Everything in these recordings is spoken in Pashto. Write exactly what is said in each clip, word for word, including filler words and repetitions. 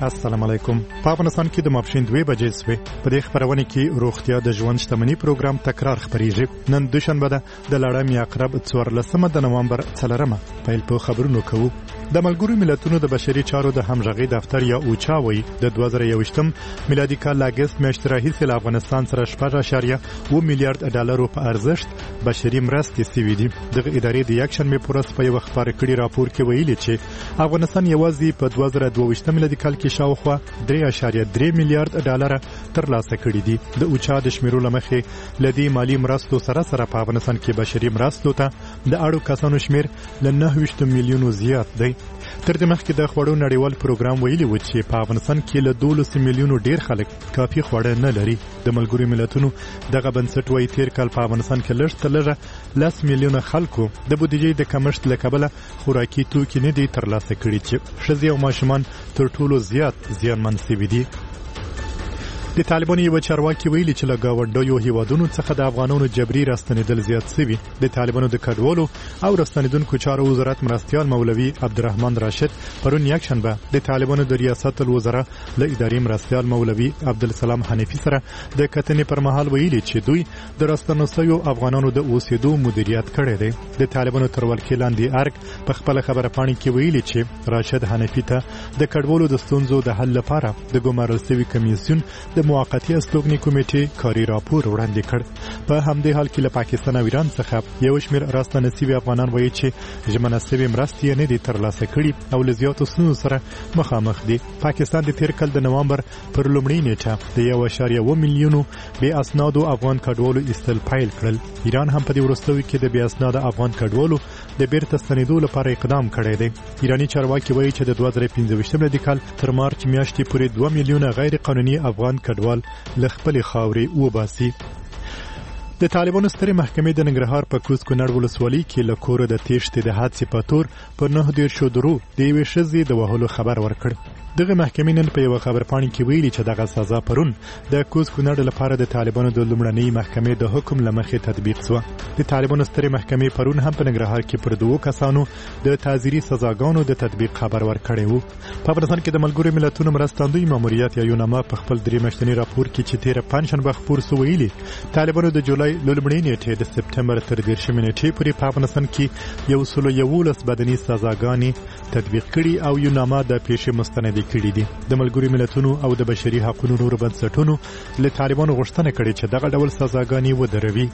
السلام علیکم. په افغانستان کې د ماپښین دوه بجې سوې. په دې خبرونه کې روغتیا د ژوند شتمنۍ پروګرام تکرار خبرېږي. نن دوشنبه ده د لړم عقرب څوارلسمه د نومبر څلورمه. پیل په خبرونو کوو. د ملګرو ملتونو د بشري چارو د همغږي دفتر یا اوچا وایي د دوه زره یوویشتم میلادي کال اگست میاشتې راهیسې له افغانستان سره شپږ اعشاریه اوه میلیارډ ډالرو په ارزښت بشري مرستې سوي دي. دغه ادارې د یکشنبې په ورځ په یو خبر کړي راپور کې ویلي چې افغانستان یوازې په دوه زره دوه ویشتم میلادي کال کې شاوخوا درې اعشاریه درې میلیارډ ډالر ترلاسه کړي دي. د اوچا د شمیرو لمخې لدی مالی مرستو سره سره په افغانستان کې بشري مرستو ته د اړو کسانو شمیر ل نهه ویشت میلیونو زیات دی. تر دې مخکې د خوړو نړیوال پروګرام ویلي و چې په افغانستان کې له دولس میلیونو ډیر خلک کافي خواړه نه لري. د ملګرو ملتونو دغه بنسټ وایي تیر کال په افغانستان کې لږ تر لږه لس میلیونه خلکو د بودیجې د کمښت له کبله خوراکي توکي نه دي ترلاسه کړي چې ښځې او ماشومان تر ټولو زیات زیانمن شوي دي. د طالبانو یو چارواکي ویلي چې له ګاونډیو هیوادونو څخه د افغانانو جبري راستنیدل زیات شوي. د طالبانو د کډوالو او راستنیدونکو چارو وزارت مرستیال مولوي عبدالرحمن راشد پرون یکشنبه د طالبانو د ریاست الوزرا له ادارې مرستیال مولوي عبدالسلام حنفي سره د کتنې پر مهال ویلي چې دوی د راستنو شویو افغانانو د اوسېدو مدیریت کړی دی. د طالبانو تر ولکې لاندې ارګ په خپل خبره پاڼې کې ویلي چې راشد حنفي ته د کډوالو د ستونزو د حل لپاره د ګمارل شوي کمیسیون د موقتی استوګنې کمیټې کاري راپور وړاندې کړ. په همدې حال کې له پاکستان او ایران څخه یو شمېر راستنه شوي افغانان وایي چې ژمنه شوې مرستې یې نه دي ترلاسه کړي او له زیاتو ستونزو سره مخامخ دي. پاکستان د تیر کال د نومبر پر لومړۍ نیټه د یو اعشاریه اوه میلیونو بې اسنادو افغان کډوالو ایستل پیل کړل. ایران هم په دې وروستیو کې د بې اسناده افغان کډوالو د بیرته ستنېدو لپاره اقدام کړی دی. ایراني چارواکي وایي چې د دوه زره پنځه ویشتم میلادي کال تر مارچ میاشتې پورې دوه میلیونه غیر قانوني افغان کډوال له خپلې خاورې وباسي. د طالبانو سترې محکمې د ننګرهار په کوز کونړ ولسوالۍ کې له کوره د تېښتې د حادثې په تور په نهه دېرشو درو د یوې ښځې د وهلو خبر ورکړ. دغه محکمې نن په یو خبرپاڼه کې ویلي چې دغه سزا پرون د کوز کونړ لپاره د طالبانو د لومړنۍ محکمې د حکم لمخې تطبیق شو. د طالبانو سترې محکمې پرون هم په ننګرهار کې پر دوو کسانو د تعزیري سزاګانو د تطبیق خبر ورکړی وو. په افغانستان کې د ملګرو ملتونو مرستندوی ماموریت یا یوناما په خپل درې میاشتني راپور کې چې تیره پنجشنبه خپور شو ویلي طالبانو د جولای لومړۍ نیټې د سپتمبر تر دېرشمې نیټې پورې په افغانستان کې یو سل یولس بدني سزاګانې تطبیق کړي او یوناما د پیښې مستندې کړي دي. د ملګرو ملتونو او د بشري حقوقو نورو بنسټونو له طالبانو غوښتنه کړې چې دغه ډول سزاګانې ودروي.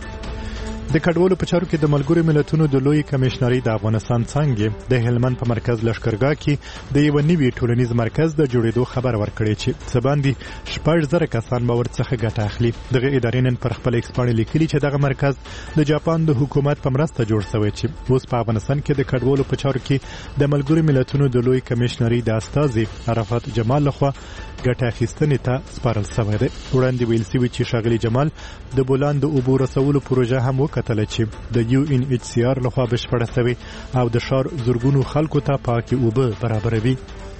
د کډوالو په چارو کې د ملګرو ملتونو د لوی کمشنرۍ د افغانستان څنګه د هلمند په مرکز لشکرګاه کې د یو نوي ټولنیز مرکز د جوړېدو خبر ورکړی چې څه باندې شپږ زره کسان به ورڅخه ګټه اخلي. دغه ادارې نن پر خپل ایکس باندې لیکلي چې دغه مرکز د جاپان د حکومت په مرسته جوړ شوی چې اوس په افغانستان کې د کډوالو په چارو کې د ملګرو ملتونو د لوی کمشنرۍ د استازي عرفات جمال لخوا ګټه اخیستنې ته سپارل شوی دی. وړاندې ویل شوي چې ښاغلي جمال د بولان د اوبو رسولو پروژه هم وکتله چې د یو ان ایچ سی آر لخوا بشپړه شوې او د ښار زرګونو خلکو ته پاکې اوبه برابروي.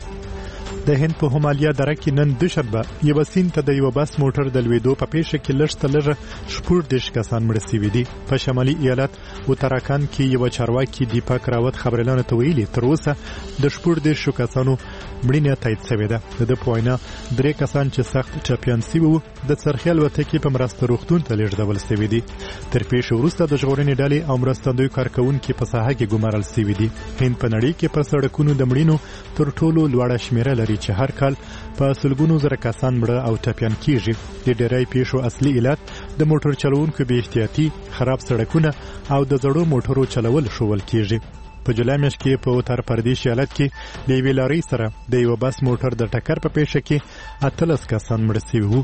د هند په همالیا دره کې نن دوشنبه یو سیند ته د یو بس موټر د لوېدو په پیښه کې لږ تر لږه شپږ دېرش کسان مړه شوي دي. په شمالي ایالت اتراکند کې یو چارواکي دیپاک راوت خبريالانو ته ویلي تر اوسه د شپږ دېرشو کسانو مړینه تایید شوې ده. د په وینا درې کسان چې سخت ټپیان شوي وو د څرخي الوتکې په مرسته روغتون ته لیږدول شوي دي. تر پیښې وروسته د ژغورنې ډلې او مرستندوی کارکوونکي په ساحه کې ګمارل شوي دي. هند په نړۍ کې په سړکونو د مړینو تر ټولو لوړه شمیره لري چې هر کال په سلګونو زره کسان مړه او ټپیان کیږي. د ډېری پیښو اصلي علت د موټر چلوونکو بې احتیاطي، خراب سړکونه او د زړو موټرو چلول ښوول کیږي. په جولای میاشت کې په اتر پردیش ایالت کې د یوې لارۍ سره د یو بس موټر د ټکر په پیښه کې اتلس کسان مړه شوي وو.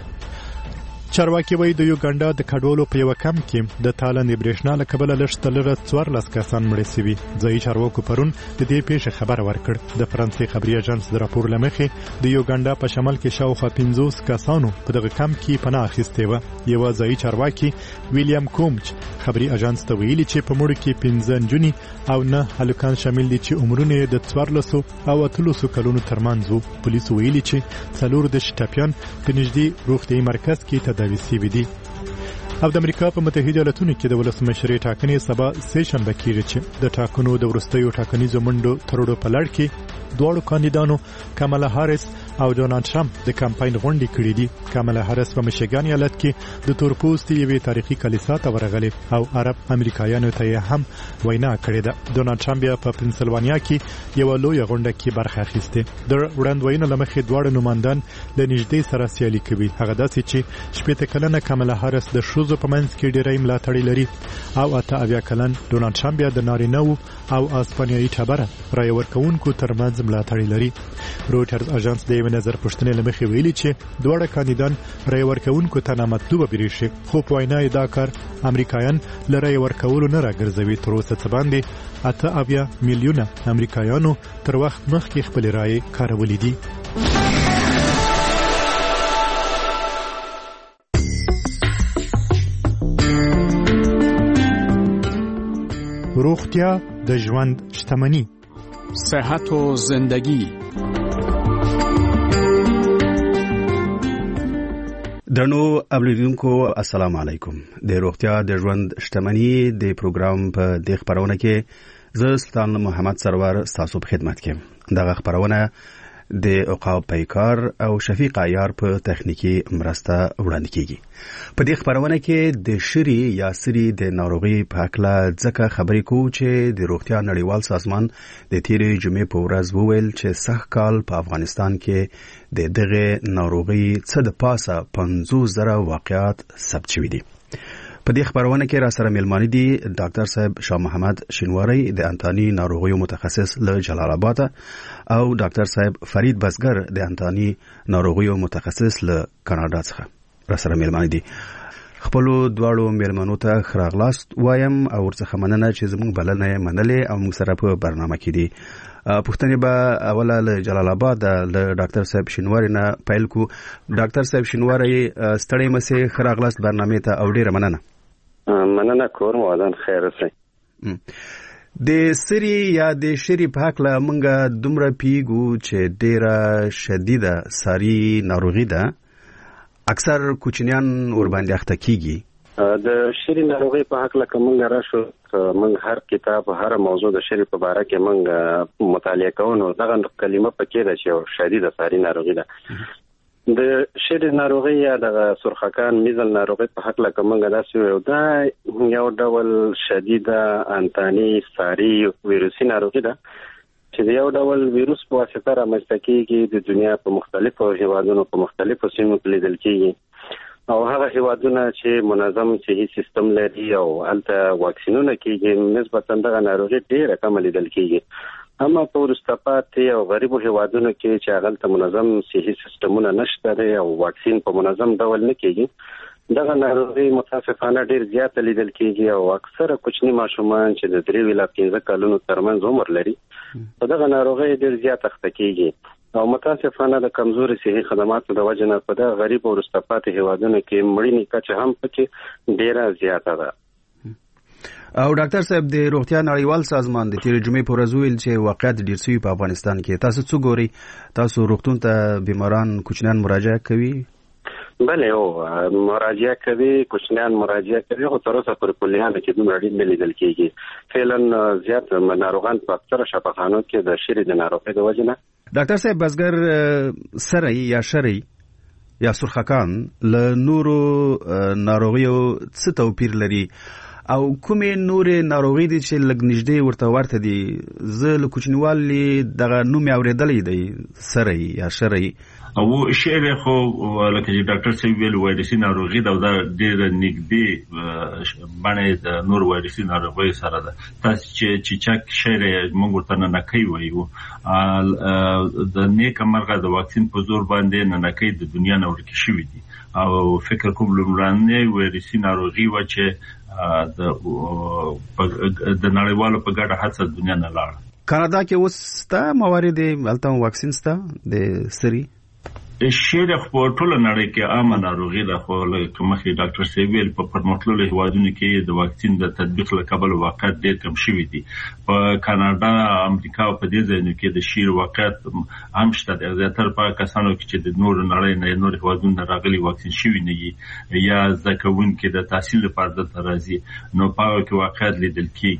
چارواکي وایي د یوګانډا د کډوالو په یو کمپ کې د تالندې برېښنا له کبله لږ تر لږه څوارلس کسان مړه شوي. ځایي چارواکو پرون د دې پیښې خبر ورکړ. د فرانسې خبري اژانس د راپور له مخې د یوګانډا په شمال کې شاوخوا پنځوس کسانو په دغه کمپ کې پناه اخیستې وه. یوه ځایي چارواکي ویلیام کومچ خبري اژانس ته ویلي چې په مړو کې پنځه نجونې او نه هلکان شامل دي چې عمرونه یې د څوارلسو او اتلسو کلونو ترمنځ وو. پولیسو ویلي چې څلور دېرش ټپیان په نږدې روغتیایي مرکز کې تداوي شوي دي. او د امریکا په متحده ایالاتونو کې د ولسمشرۍ ټاکنې سبا سه شنبه کېږي چې د ټاکنو د وروستیو ټاکنیزو منډو تر ډو په لړ کې دواړو کاندیدانو کاملا هاریس او ډونالد ټرمپ د کمپاین غونډې کړې دي. کاملا هاریس په میشیګان ایالت کې د تورپوستي یوې تاریخي کلیسا ته ورغلې او عرب امریکایانو ته هم وینا کړې ده. ډونالد ټرمپ په پنسلوانیا کې یو لوی غونډه کې برخه اخیسته. د وړاندوینې لمخې دواړو نمائندان له نږدې سره سیالي کوي. هغه داسې چې شپږ کلنه کاملا هاریس د شوزو په منځ کې ډېرې ملاتړي لري او اته اویا کلن ډونالد ټرمپ د نارینه‌و او اسپانیایي ټبره رای ورکوونکو ترمنځ ملاتړي لري. رويټرز اژانس د یو نظر پوښتنې لمخې ویلي چې دواړه کاندیدان رای ورکوونکو ته نامطلوبه بریښي، خو په وینا یې دا کار امریکایان له رای ورکولو نه راګرځوي. تر اوسه څه باندې اته اویا میلیونه امریکایانو تر وخت مخکې خپل رای کارولې دي. روغتیا د ژوند شتمنی، صحت و زندگی. درنو اوریدونکو السلام علیکم. د روغتیا د ژوند شتمنی د پروګرام په د خبرونه کې زه سلطان محمد سرور تاسو په خدمت کې. دغه خبرونه د عقاب پیکار او شفیق عیار په تخنیکی مرسته وړاندې کیږي. په دې خبرونه کې د شری یا سری د ناروغي په اړه ځکه خبرې کوو چې د روغتیا نړیوال سازمان د تیرې جمعې په ورځ وویل چې سږ کال په افغانستان کې د دغه ناروغي څه د پاسه پنځوس زره واقعات ثبت شوي دي. په دې خبرونه کې را سره ملمانه دي ډاکټر صاحب شاه محمد شینواری د انتاني ناروغیو متخصص له جلال آباد او ډاکټر صاحب فرید بزګر د انتاني ناروغیو متخصص له کاناډا څخه را سره ملمانه دي. خپل دواړو ملمنو ته خراغلاست وایم او ورڅخه مننه چې زموږ بلنه منلې او موږ سره په برنامه کې دي. پښتنې به اوله له جلال آباد له ډاکټر صاحب شینواری نه پیل کو. ډاکټر صاحب شینواری ستړی مسه خراغلاست برنامه ته او ډیره مننه. مننه کوم ودان خیر اوسئ. د سری یا د شری په حق له منګه دومره پیګو چې ډیره شدیده ساری ناروغي ده، اکثر کوچنیان ور باندې اخته کیږي. د شری ناروغي په حق له کومه راشو موږ هر کتاب هر موضوع د شری په اړه کې موږ مطالعه کوو. دغه کلمه پکې ده چې شدیده ساری ناروغي ده. د شری ناروغي یا د سرخکان میزل ناروغي په حق له کومه داسې یو دا یو ډول شدیده انتاني ساری ویروسي ناروغي ده چې یو ډول ویروس په واسطه رامنځته کیږي د دنیا په مختلفو هیوادونو په مختلفو سیمو کې لیدل کیږي او هغه هیوادونه چې منظم صحي سیستم لري او هلته واکسینونه کیږي نسبتا دغه ناروغي ډیره کم لیدل کیږي. اما په وروسته پاتې او غریبو هیوادونو کې چې هغه منظم صحي سیستمونه نشته او واکسین په منظم ډول نه کیږي، دغه ناروغي متاسفانه ډیر زیات لیدل کیږي او اکثره کوچني ماشومان چې د درې ویلا پنځه کلونو ترمنځ عمر لري په دغه ناروغي ډیر زیات اخته کیږي او متاسفانه د کمزوري صحي خدماتو د وجه نه په دغه غریب او وروسته پاتې هیوادونو کې مړینې کچه هم پکې ډیره زیاته ده. او ډاکټر صاحب د روغتیا نړیوال سازمان د تیر جمعې په ورځ ویل چې واقعیت ډیر سوي په افغانستان کې. تاسو څه ګوري؟ تاسو روغتون ته بیماران کوچنیان مراجعه کوي؟ بله او مراجعه کوي، کوچنیان مراجعه کوي خو تر اوسه پر کلیانو کې دومره ډیر نه لیدل کیږي. فعلا زیات ناروغان په اکثره شفاخانو کې د شری د ناروغۍ د وجه نه. ډاکټر صاحب بزګر سری یا شری یا سرخکان له نورو ناروغیو څه توپیر لري او کومې نورې ناروغي دي چې لږ نږدې ورته ورته دي؟ زه له کوچنیوالي دغه نوم یې اورېدلی دی، سری یا شری او شری خو لکه چې ډاکټر صاحب ویل وایرسي ناروغي ده او دا ډېره نږدې بڼه د نور وایرسي ناروغیو سره ده. تاسو چې چیچک شری موږ ورته ننکۍ وایو، د نیکه مرغه د واکسین په زور باندې ننکۍ د دنیا نه ورکې شوي دي او فکر کوم لومړنۍ وایرسي ناروغي وه چې د د نړیوالو په ګډه هڅه دنیا نه لاړه. کاناډا کې اوس ستا موارد هلته واکسین ستا د سری؟ شری خو په ټوله نړۍ کې عامه ناروغي ده خو لکه مخکې ډاکټر صاحب ویل په پرمختللو هیوادونو کې د واکسین د تطبیق له کبله واقعیت ډېر کم شوي دي. په کاناډا، امریکا او په دې ځایونو کې د شری واقعیت هم شته دی. زیاتره په کسانو کې چې د نورو نړۍ نه نور هیوادونو نه راغلي واکسین شوي نه وي یا زده کوونکي د تحصیل لپاره دلته راځي نو په هغو کې واقعیت لیدل کېږي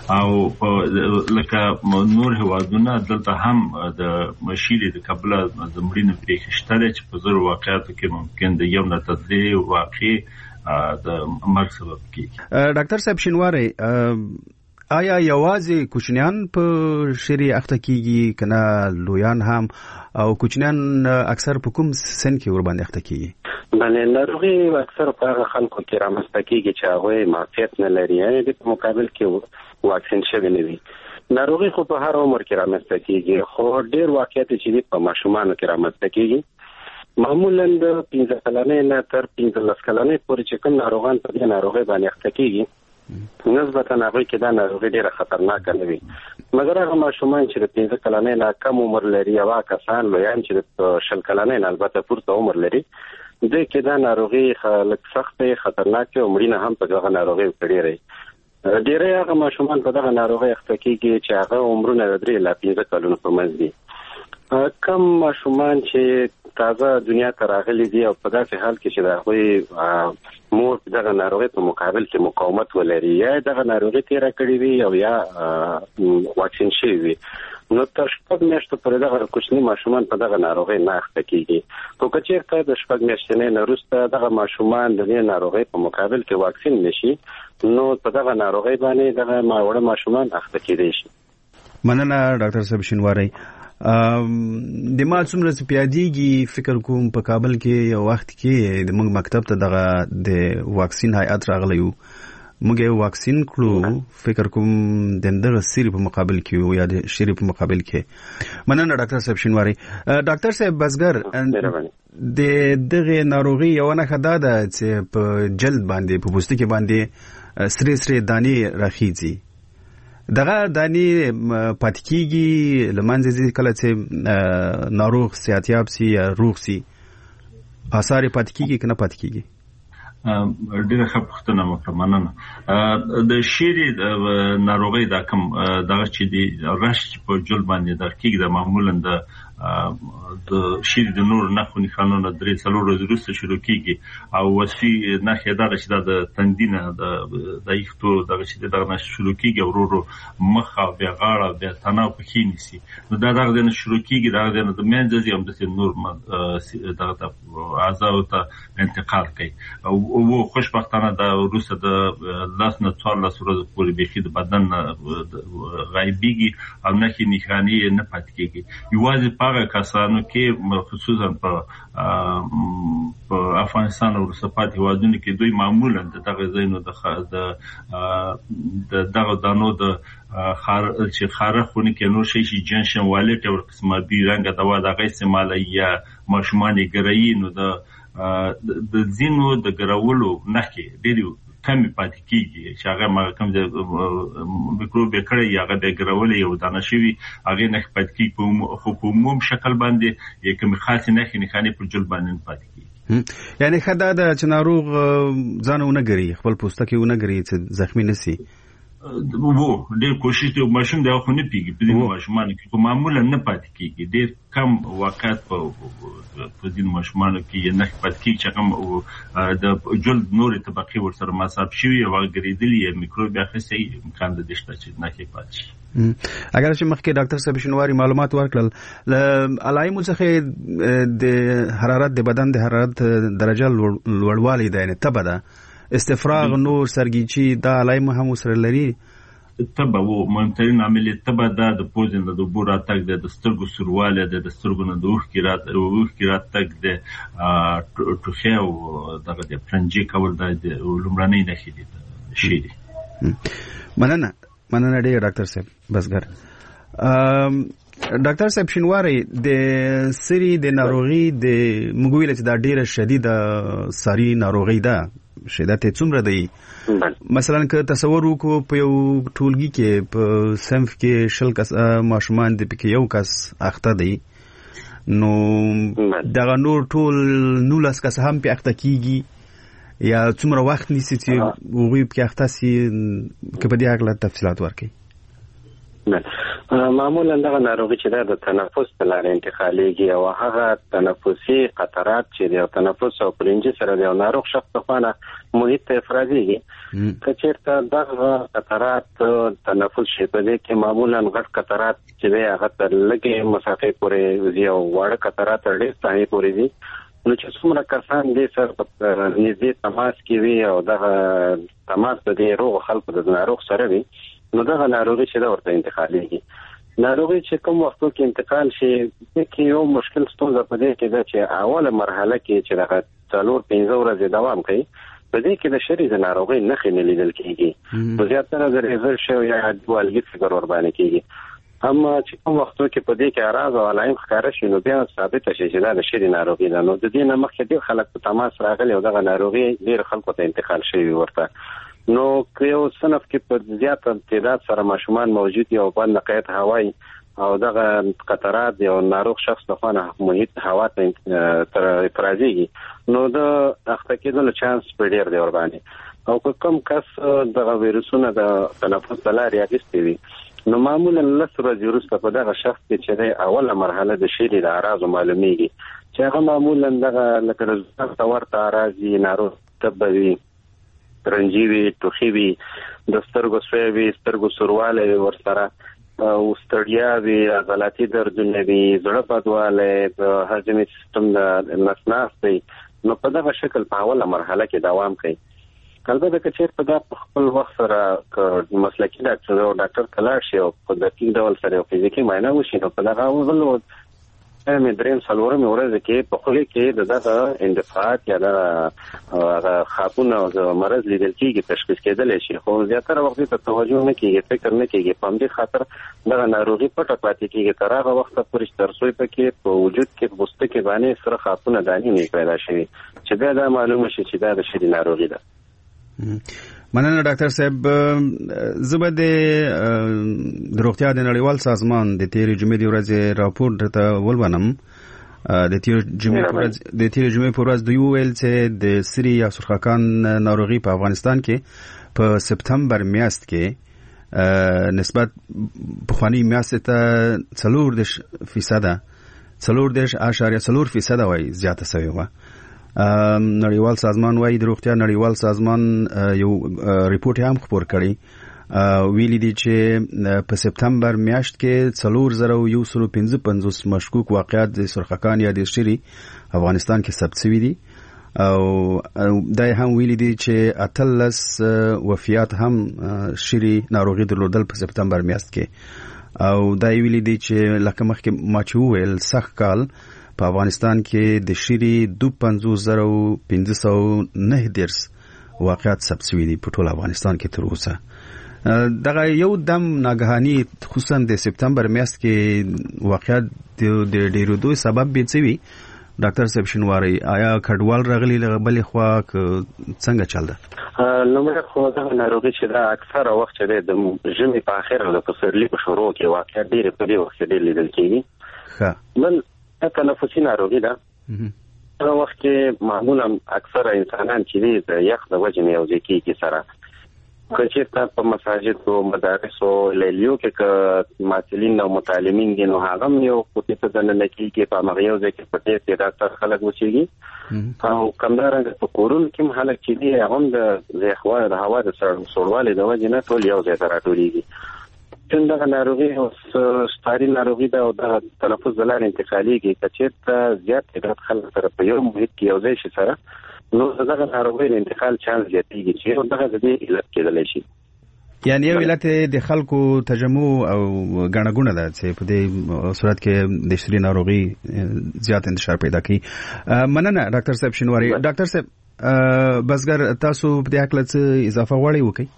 او لکه نور هوادونه دلته هم د مشیری د قبل د مړینې پیښې شته چې په زر واقعاتو کې ممکن د یو نه تدلی واقع د مرګ سبب کیږي. ډاکټر صاحب شینواری، آیا یوازې کوچنیان په شری اخته کیږي کنه لویان هم، او کوچنیان اکثر په کوم سن کې ور باندې اخته کیږي؟ باندې ناروغي اکثر په هغه خلکو کې رامنځته کیږي چې هغه معافیت نه لري، یعنی د مقابل کې واکسین شوی نه وي. ناروغي خو په هر عمر کې رامنځته کیږي، خو ډیر واقعیت چې په ماشومانو کې رامنځته کیږي. معمولا د پنځه کلنې نه تر پنځلس کلنې پورې چې کوم ناروغان په دې ناروغي باندې اخته کیږي نسبتا هغه کې دا ناروغي ډیره خطرناک نه وي، مګر هغه ماشومان چې د پنځه کلنې نه کم عمر لري او کسان لویان چې د شل کلنې نه البته پورته عمر لري، د کې دا ناروغي خلک سخت خطرناک او مړینه هم په دغه ناروغي کړي. ډیره هغه ماشومان په دغه ناروغي اخته کیږي چې هغه عمرونه درې لا پنځه کلونو په منځ دي. کم ماشومان چې تازه دنیا ته راغلي دي او په داسې حال کې چې د هغوی مور دغه ناروغي په مقابل کې مقاومت ولري، یا دغه ناروغي تیره کړې وي او یا واکسین شوی وي، نو تر شپږ میاشتو پورې دغه کوچني ماشومان په دغه ناروغي نه اخته کیږي. خو که چېرته د شپږ میاشتې نه وروسته دغه ماشومان د دې ناروغي په مقابل کې واکسین نشي، نو په دغه ناروغي باندې دغه ماوړه ماشومان اخته کیدای شي. مننه ډاکټر صاحب شینواری. د ما څومره پیادېږي فکر کوم په کابل کې یو وخت کې د موږ مکتب ته دغه د واکسین هیئت راغلی و، موږ یې واکسین کړو، فکر کوم د دغه سری په مقابل کې یا د شری په مقابل کې. مننه ډاکټر صاحب شینواری. ډاکټر صاحب بزګر، د دغه ناروغي یو نښه دا ده چې په جلد باندې په پوستکي باندې سری سری دانې راخیږي. دغه دانی پاتې کیږي لمنځه ځي کله چې ناروغ صحتیاب سي یا روغ سي، آثار پاتې کیږي کنه پاتې کیږي؟ ډیره ښه پوښتنه وکړه، مننه. د شری ناروغي دا کوم دغه چې د رش په جل باندې د کیږي د معمولا د د شری د نور نخو نښانونه درې څلور ورځې وروسته شروع کیږي او وصفي نښې دا چې د تندینه د د یختو دغه چې دغه نښې شروع کیږي او ورو مخ او بیا غاړه بیا تناو پکې نیسي، نو دا دغه نه شروع کیږي، دغه د منځ ځي هم د نور دغه اعضاء ته انتقال کوي او خوشبختانه د وروسته د لاس نه څوارلس ورځې پورې بېخي د بدن غایبیږي او نښې نښانې نه پاتې کیږي. یوازې هغه کسانو کې خصوصا په په افغانستان او وروسته پاتې هېوادونو کې دوی معمولا د دغه ځایونو د دغه دانو د چې خاره خونه کې نور شي چې جنشن والټ او قسمه بي رنګه دوا دغه استعمال یا ماشومان ګرایي، نو د د زینو د ګرولو نښې ډېرې کمی پاتې کیږي چې هغه ما کوم د میکروب کړي هغه د ګرولې او دانه شوی هغه نه پاتې کیږي، خو په عموم شکل باندې یو کوم خاص نه خني په جل باندې پاتې کیږي. یعنی خدای د چناروغ ځانونه ګري خپل پوستکي ونه ګري چې زخمی نسی وو ډېر کوشش دی ماشوم دا خو نه پیږي په دې ماشومان کې په معمولا نه پاتې کیږي، ډېر کم وخت په په دې ماشومان کې نه پاتې کیږي چې کوم د جلد نور طبقه ورسره مصاب شوی او غریدلی میکروب اخیسي امکان د دې شته چې نه کې پاتې شي. اگر چې مخکې ډاکټر صاحب شینواری معلومات ورکړل ل علایمو څخه د حرارت د بدن د حرارت درجه لوړوالی ده، یعنی تبه ده، استفراغ، نور سرګیچي، دا علایمو هم سره لري. تبه وو مهمترین عامل تبه ده، د پوزې نه د بور اتګ ده، د سترګو سورواله ده، د سترګو نه د اوښکې رات اوښکې راتګ ده، ټوخی او دغه د پرنجي کول ده لومړنۍ نښې دي شي دي. مننه مننه ډېر ډاکټر صاحب بزګر. ډاکټر صاحب شینواری، د سری د ناروغي د موږ ویل چې دا ډیره شدیده ساری ناروغي ده، شدت یې څومره دی؟ مثلا که تصور وکړو په یو ټولګي کې په صنف کې شل کس ماشومان دي پکې یو کس اخته دی، نو دغه نور ټول نولس کس هم پې اخته کیږي یا څومره وخت نیسي چې هغوی پکې اخته سي؟ که په دې هکله تفصیلات ورکړئ. معمولا دغه ناروغي چې د تنفس په لارې انتقالېږي او هغه تنفسي قطرات چې د تنفس او پرنجي سره د ناروغ شخص په خانه محیط ته افرازيږي که چېرته دغه قطرات تنفس شي په دې کې معمولا غټ قطرات چې د هغه تر لږې مسافې پورې وي او واړه قطرات تر ډېر ځای پورې وي نو چې څومره کسان دې سره نږدې تماس کې وي او دغه تماس د دې روغ خلکو د ناروغ سره وي نو دغه ناروغي چې دا ورته انتقالېږي ناروغي چې کوم وختو کې انتقال شي کې یو مشکل ستونزه په دې کې ده چې اوله مرحله کې چې دغه څلور پنځه ورځې دوام کوي په دې کې د شری د ناروغي نښې نه لیدل کېږي په زیاتره د ریزر شو یا والګي فکر ور باندې کېږي اما چې کوم وختو کې په دې کې اعراض او علائم ښکاره شي نو بیا ثابت شي چې دا د شری ناروغي ده نو د دې نه مخکې ډېر خلک په تماس راغلي او دغه ناروغي ډېر خلکو ته انتقال شوی ورته نو که یو صنف کې په زیات تعداد سره ماشومان موجود دي او بند قید هوایی او دغه قطرات یو ناروغ شخص د خانه محیط هوا ته تر افرازيږي نو د اخته کېدلو چانس په ډېر دی ور باندې او کوم کس دغه ویروسونه د تنفس د لارې اخیستي وي نو معمولا لس ورځې وروسته په دغه شخص کې چې د اوله مرحله د شری د اعراضو معلومیږي چې هغه معمولا دغه لکه د ځان ورته اعراضي ناروغ تبوي رنجي وي ټوخي وي د سترګو سوی وي سترګو سورواله ورسره او ستړیا وي عضلاتي دردونه وي زړه بدواله د هضمي سیستم د نسناس وي نو په دغه شکل په اوله مرحله کې دوام کوي البته که چېرته دا په خپل وخت سره که مسلکي ډاکټر او ډاکټر کلاړ شي او په دقیق ډول سره یو فزیکي معاینه وشي نو په دغه اولو مې درېیم څلورمې ورځې کې په خولې کې د دغه اندفاعات یا د خاپونه او د مرض لیدل کېږي تشخیص کېدلی شي خو زیاتره وخت ته توجه نه کېږي فکر نه کېږي په همدې خاطر دغه ناروغي پټه پاتې کېږي تر هغه وخته پورې چې تر څو پکې په وجود کې پوستکي باندې سره خاپونه دانې نه پیدا شوي چې بیا دا معلومه شي چې دا د شری ناروغي ده مننه ډاکټر صاحب زبر د روغتیا د نړیوال سازمان د تیرې جمعې د ورځې راپور ته ولونم د تیرې جمعې پر ورځ د تیرې جمعې پر ورځ دوی ویل چې د سری یا سرخکان ناروغي په افغانستان کې په سپتمبر میاشت کې نسبت پخوانی میاشت ته څلور فیصد څلور دش اشاریه څلور فیصد وای زیاته شوی و نړیوال سازمان وايي د روغتیا نړیوال سازمان یو ریپورت هم خبر کړی ویلي دي چې په سپتمبر میاشت کې څلور زره یو سل پنځه پنځوس مشکوک واقعات د سرخکان یا د شری افغانستان کې ثبت شوي دي او دا هم ویلي دي چې اتلس وفیات هم شری ناروغي درلودل په سپتمبر میاشت کې او دا ویلي دي چې لکه مخکې ما چې وویل سخت کال په افغانستان کې د شری دو پنځوس زره پنځه سوه نه دیرش واقعات ثبت شوي دي په ټول افغانستان کې تر اوسه دغه یو دم ناګهاني خصوصا د سپتمبر میاشت کې واقعات د ډېرېدو سبب به څه وي ډاکټر صاحب شینواری آیا کډوال راغلي بلې خوا څنګه چل ده لومړی خو دغه ناروغي چې دا اکثره وخت چې د ژمي په اخر او د پسرلي په شروع کې واقعات ډېرې په دې وخت کې ډېر لیدل کېږي بل تنفسي ناروغي ده هغه وخت کې معمولا اکثره انسانان چې د یخ د وجې نه یو ځای کېږي سره که چېرته په مساجد او مدارسو لیلیو کې که معلولین او متعلمین دي نو هغه هم یو کوټې ته دننه کېږي په همغه یو ځای کې په ډېر تعداد سره خلک اوسېږي او همدارنګه په کورونو کې هم خلک چې دي هغه هم د یخوالي د هوا د سړوالي د وجې نه ټول یو ځای ته راټولېږي چون دغه ناروغي ستاري ناروغي ده او د تنفس د لارې انتقالېږي که چېرته زیات تعداد خلک سره په یو محیط کې یو ځای شي سره نو دغه ناروغي د انتقال چانس زیاتېږي چې یو دغه د دې علت کېدلی شي یعنی یو علت د خلکو تجمع او ګڼه ګوڼه ده چې په دې صورت کې د شری ناروغي زیات انتشار پیدا کوي مننه ډاکټر صاحب شینواری ډاکټر صاحب بسګر تاسو په دې اړه څه اضافه غواړئ وکړئ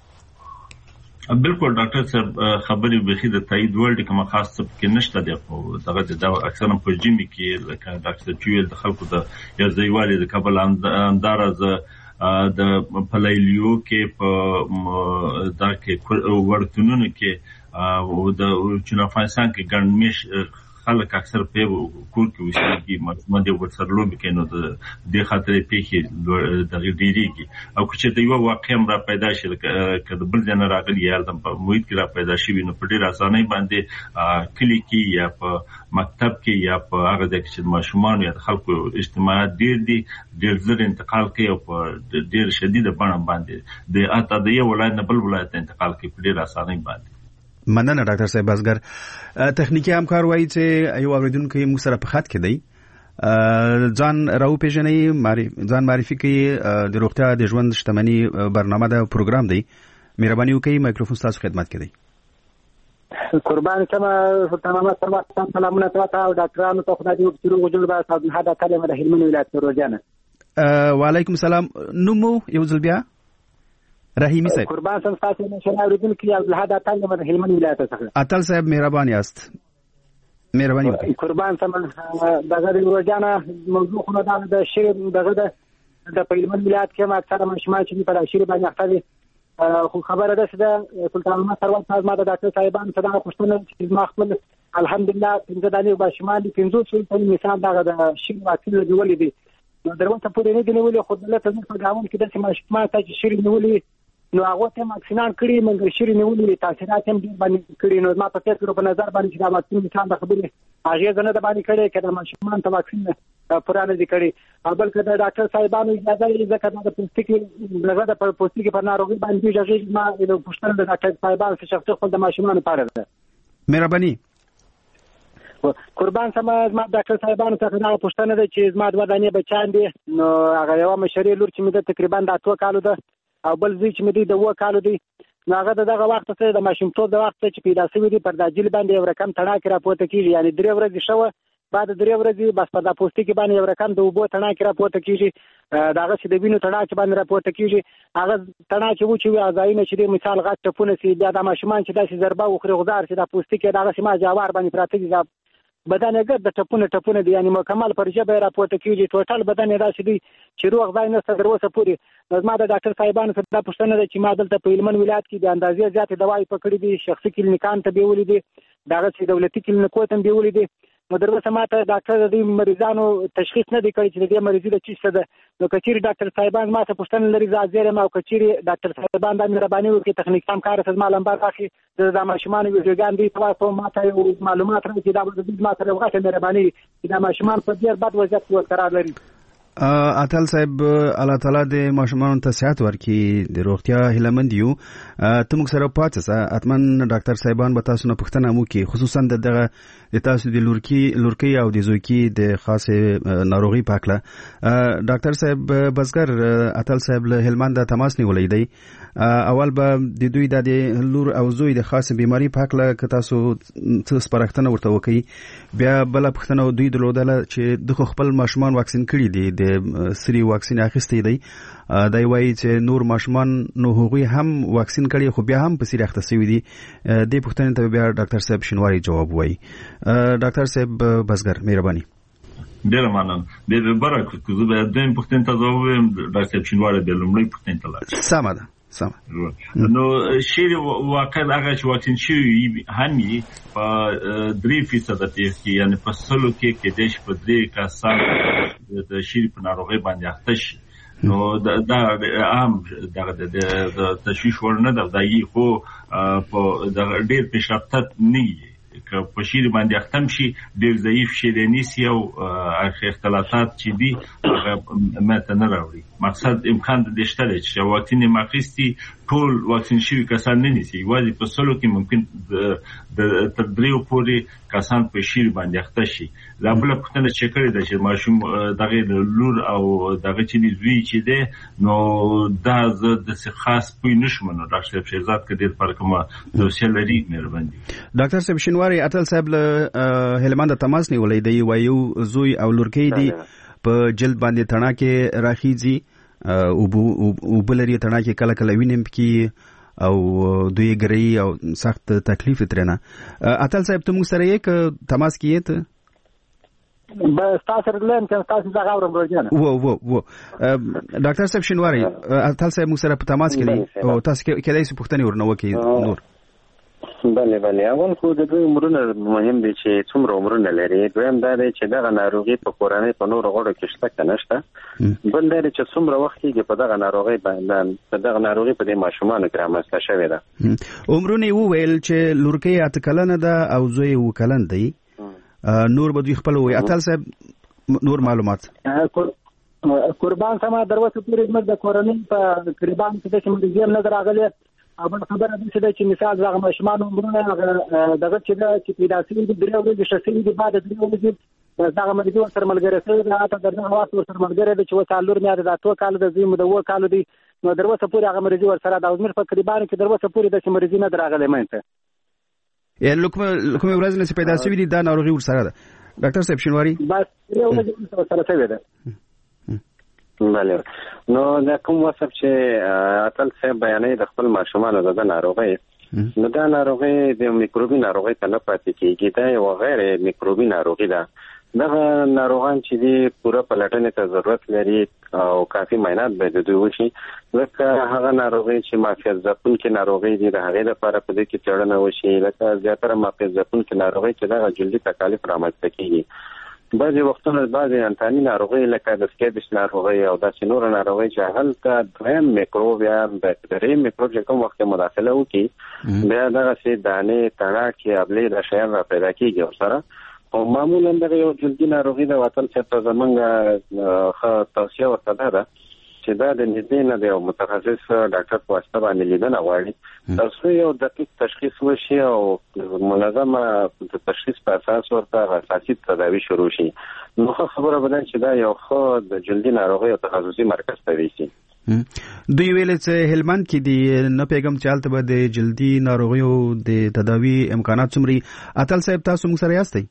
بالکل ډاکټر صاحب خبرې به د تایید ورډ کوم خاص څه کې نشته دی خو دغه د اکثر په جیمی کې لکه ډاکټر چویل د خلکو د یا ځایوالي د کابل انداز د پلایلیو کې په دا کې ورتونونو کې او د چین افغانستان کې ګڼمش خلک اکثر په کور کې وسیږي ماشومان د ورسره لوبي کوي نو د خاطرې پیخي د ډیریږي او چې د یو واقع را پیدا شي کله بل ځای راغلی یا د محیط کې را پیدا شي نو په ډیر اسانه باندې کلی کې یا په مکتب کې یا په هغه ځای کې چې ماشومان یا خلکو اجتماعات ډیر دي ډیر زر انتقال کوي او په ډیر شدید بڼه باندې د اته د یو ولایت نه بل ولایت انتقال کوي په ډیر اسانه باندې. مننه ډاکټر صاحب بازګر. تخنیکی همکار وایي چې یو اوریدونکو موږ سره په خط کې دی ځان راو پیژنې ماری ځان معرفي کوي د روغتیا د ژوند شتمنۍ برنامه دا پروګرام دی مهرباني وکړئ مایکروفون تاسو خدمت کې دی. قربان کما تمام سلام سلامونه تاسو او ډاکټرانو ته خدای دې وکړي وجود به تاسو هدا کلمه د هلمند ولایت روزانه. وعلیکم السلام. نومو یو ځل بیا رحیمی صاحب. قربان سم تاسو نه شنه اوریدونکو عبد الحاد اتل د هلمند ولایت څخه. اتل صاحب مهرباني است. مهرباني وکړئ. قربان سم دغه روزانه موضوع خو نه د شیر دغه د هلمند ولایت کې ما اکثر مشمال چې په شیر باندې اخته خو خبره ده چې سلطان محمد سروت صاحب ما د ډاکټر صاحبان څخه د پښتون چې ما خپل الحمدلله څنګه دانی په شمالي پنځو څو مثال دغه د شیر واکسین جوړولې دي نو دروازه پورې نه دی نیولې خو دلته زموږ په ګاون کې د سیمه ما ته چې شیر نیولې نو هغه ته واکسینان کړی منګر شری نیولې تاثیرات هم ډیر باندې کړی نو ما په فکر په نظر باندې چې دا واکسین مثال د خبرې هغه زنه د باندې کړی کله ماشومان ته واکسین پرانه دي کړی اول کله ډاکټر صاحبانو اجازه یې ځکه د پوستکي دغه د پوستکي پر ناروغي باندې اجازه ما د پښتنه د ډاکټر صاحبانو څخه شخصي خپل د ماشومان لپاره ده. مهرباني. قربان سم ما ډاکټر صاحبانو څخه دا پښتنه ده چې زما د ودانې بچان دي نو هغه یو مشري لور چې مې تقریبا د اتو کالو ده او بل ځای چې مې د و کالو دی نو هغه دغه وخت څخه د ماشومتوب د وخت چې پیدا شوی دی پر داجل باندې یو رقم تڼاک را پوته کیږي یعنی درې ورځې شوه بعد درې ورځې بس په د پوستکي باندې یو رقم د وبو تڼاک را پوته کیږي داغه چې د وینو تڼاک باندې را پوته کیږي هغه تڼاک و چې ځایونه چې د مثال غټ ټپونه سي بیا د ماشومان چې داسې ضربه وخوري غزار چې د پوستکي دغه سیمه جوار باندې پراته دي بدن یې د ټپونه ټپونه دي یعنی مکمل پر جبه را پوته کیږي ټوټل بدن یې داسې دی چې روغ ځای نه ستر وسه پوری زما د ډاکټر صاحبانو څخه د پښتنه ده چې ما دلته په هلمند ولایت کې د اندازې زیاتې دوايي پکړې دي شخصي کلینیکان ته بیولې دي دغه چې دولتي کلینیکو ته بیولې دي نو دروازه ماته ډاکټر د مریضانو تشخیص نه دی کړی چې د مریضي د چیز څه ده نو کچيري ډاکټر صاحبان ما ته پښتنه لري ځاځره ما کچيري ډاکټر صاحبان د مهرباني وکړي تخنیک کام کار سره معلومات اخی د ماشومان ویډیوګان دي تاسو ماته معلومات راځي دا د ما سره وغوښته مهرباني چې د ماشومان په ډیر بد وضعیت کې قرار لري. اتل صاحب الله تعالی د ماشومان ته صحت ورکړي د روغتیا هیلمند یو ته موږ سره پاتې اتمن ډاکټر صاحبان به تاسو نه پوښتنه وکړي خصوصا دغه د تاسو د لورکی لورکی او د زوکی د خاصه ناروغي پاکله ډاکټر صاحب بزګر اتل صاحب له هلمند تماس نیولې دی اول به د دوی د لور او زوی د خاصه بیماری پاکله که تاسو څه سپارښتنه ورته وکړي بیا بل پوښتنه دوی درلودله چې د خپل ماشومان واکسین کړي دي د سری واکسین اخیستی دی دا وایي چې نور ماشومان نو هغوی هم واکسین کړي خو بیا هم په سری اخته شوي دي د پوښتنې ته بیا ډاکټر صاحب شینواری جواب وایي. ډاکټر صاحب بزګر مهرباني. ډیره مننه د برکت کو زه به د پوښتنې ته جواب وایم ډاکټر صاحب شینواری د لومړی پوښتنې ته لاړ. سمه ده سمه. نو شیر واقع هغه چې واکسین شوی همي په درې فیصد کې یعنی په سلو کې کې دیش په درې کسان د شیر په ناروغي باندې اخته شي نو دا عام دغه د تشویش ورنه د دایي خو په د ډیر پیشرفته نه که په شیر باندې ختم شي ډیر ضعیف شیرینیسی او اختلافات چې دي هغه ماته نه راوړي مقصد امکان د دشته چې واکسین ماخستی ټول واکسین شوی کسان نه نيسي واځي په سلو کې ممکن د تر دریو پورې کسان په شیر باندې اخته شي لا بل پښتنه چې کړی د چې ماشوم دغه لور او دغه چې دی زوی چې دی نو دا د خاص پوی نشمنو ډاکټر شهزاد کې ډیر فرق ما توصیه لري مهرباني. ډاکټر صاحب شینواری اتل صاحب له هلمند تماس نیولې دی وایو زوی او لورکی دی په جلد باندې تڼاکې راخیږي او او بلری تڼاکې کله کله وینم کې او دوی ګری او سخت تکلیف ترنه. اتل صاحب ته موږ سره یک تماس کیته بس تاسو رلم چې تاسو څنګه اورم ورجنه و و و ډاکټر صاحب شینواری اتل صاحب موږ سره په تماس کې دی او تاسو کله یې پوښتنه ورنه وکي نور بله بله اول خو د دوی عمرونه مهم دي چې څومره عمرونه لري. دویم دا دی چې دغه ناروغي په کورنۍ په نورو غړو کې شته که نشته. بل دا دی چې څومره وخت کېږي په دغه ناروغۍ باندې په دغه ناروغي په دې ماشومانو کې رامنځته شوې ده. عمرونه یې وویل چې لورکۍ اته کلنه ده او زوی اووه کلن دی. نور به دوی خپل ووایي. اتل صاحب نور معلومات قربان سما دروازه پورې موږ د کورنۍ په تقریبا کې چې موږ یې نه راغلي. اول خبره ده چې چې مثال زغه ماشومان عمرونه دغه چې دا چې پیدا شوي دي درې ورځې شخصي دي بعد درې ورځې دغه مرګ ور سره ملګری سره دا ته دغه وخت ور سره ملګری دي چې وڅالور نه د اتو کال د زمو د و کال دي نو دروازه پورې هغه مرګ ور سره د عمر په تقریبا کې دروازه پورې د مرګ نه دراغلې مینته. یعنی لکه کوم ورځ نه پیدا شوي دي دا ناروغي ور سره ده. ډاکټر صاحب شینواری بس یو ورځ ور سره شوی ده. بله نو دا کوم وصف چې اتل صاحب بیانې د خپل ماشومانو د ناروغۍ نو دا ناروغۍ د میکروبي ناروغۍ ته نه پاتې کېږي. دا یو غیر میکروبي ناروغي ده. دغه ناروغان چې دي پوره پلټنې ته ضرورت لري او کافي معاینات باید دوی وشي. ځکه هغه ناروغۍ چې معافیت ځپونکې ناروغۍ دي د هغې لپاره په دې کې څېړنه وشي. لکه زیاتره معافیت ځپونکې ناروغۍ چې دغه جلدي تکالیف رامنځته کېږي. بعضې وختونه بعضې انتاني ناروغۍ لکه د سکیبس ناروغۍ او داسې نور ناروغۍ چې هلته دویم میکروب یا دریم میکروب چې کوم وخت مداخله وکړي بیا دغسې دانې تڼاکې ابلې دا شیان را پیدا کېږي ورسره. او معمولا دغه یو جلدي ناروغي د وطن صاحب ته زمونږ ښه توصیه ورته دا ده چې دا د نږدې نه د یو متخصص ډاکټر په واسطه باندې لیدنه غواړي تر څو یو دقیق تشخیص وشي او منظمه د تشخیص په اساس ورته اساسي تداوي شروع شي. نو خبره به ده چې دا یو ښه د جلدي ناروغۍ او تخصصي مرکز ته ویسي. دوی ویل چې هلمند کې دي نه پیغام چالت به د جلدي ناروغیو د تداوي امکانات څومره. اتل صاحب تاسو موږ سره یاستئ؟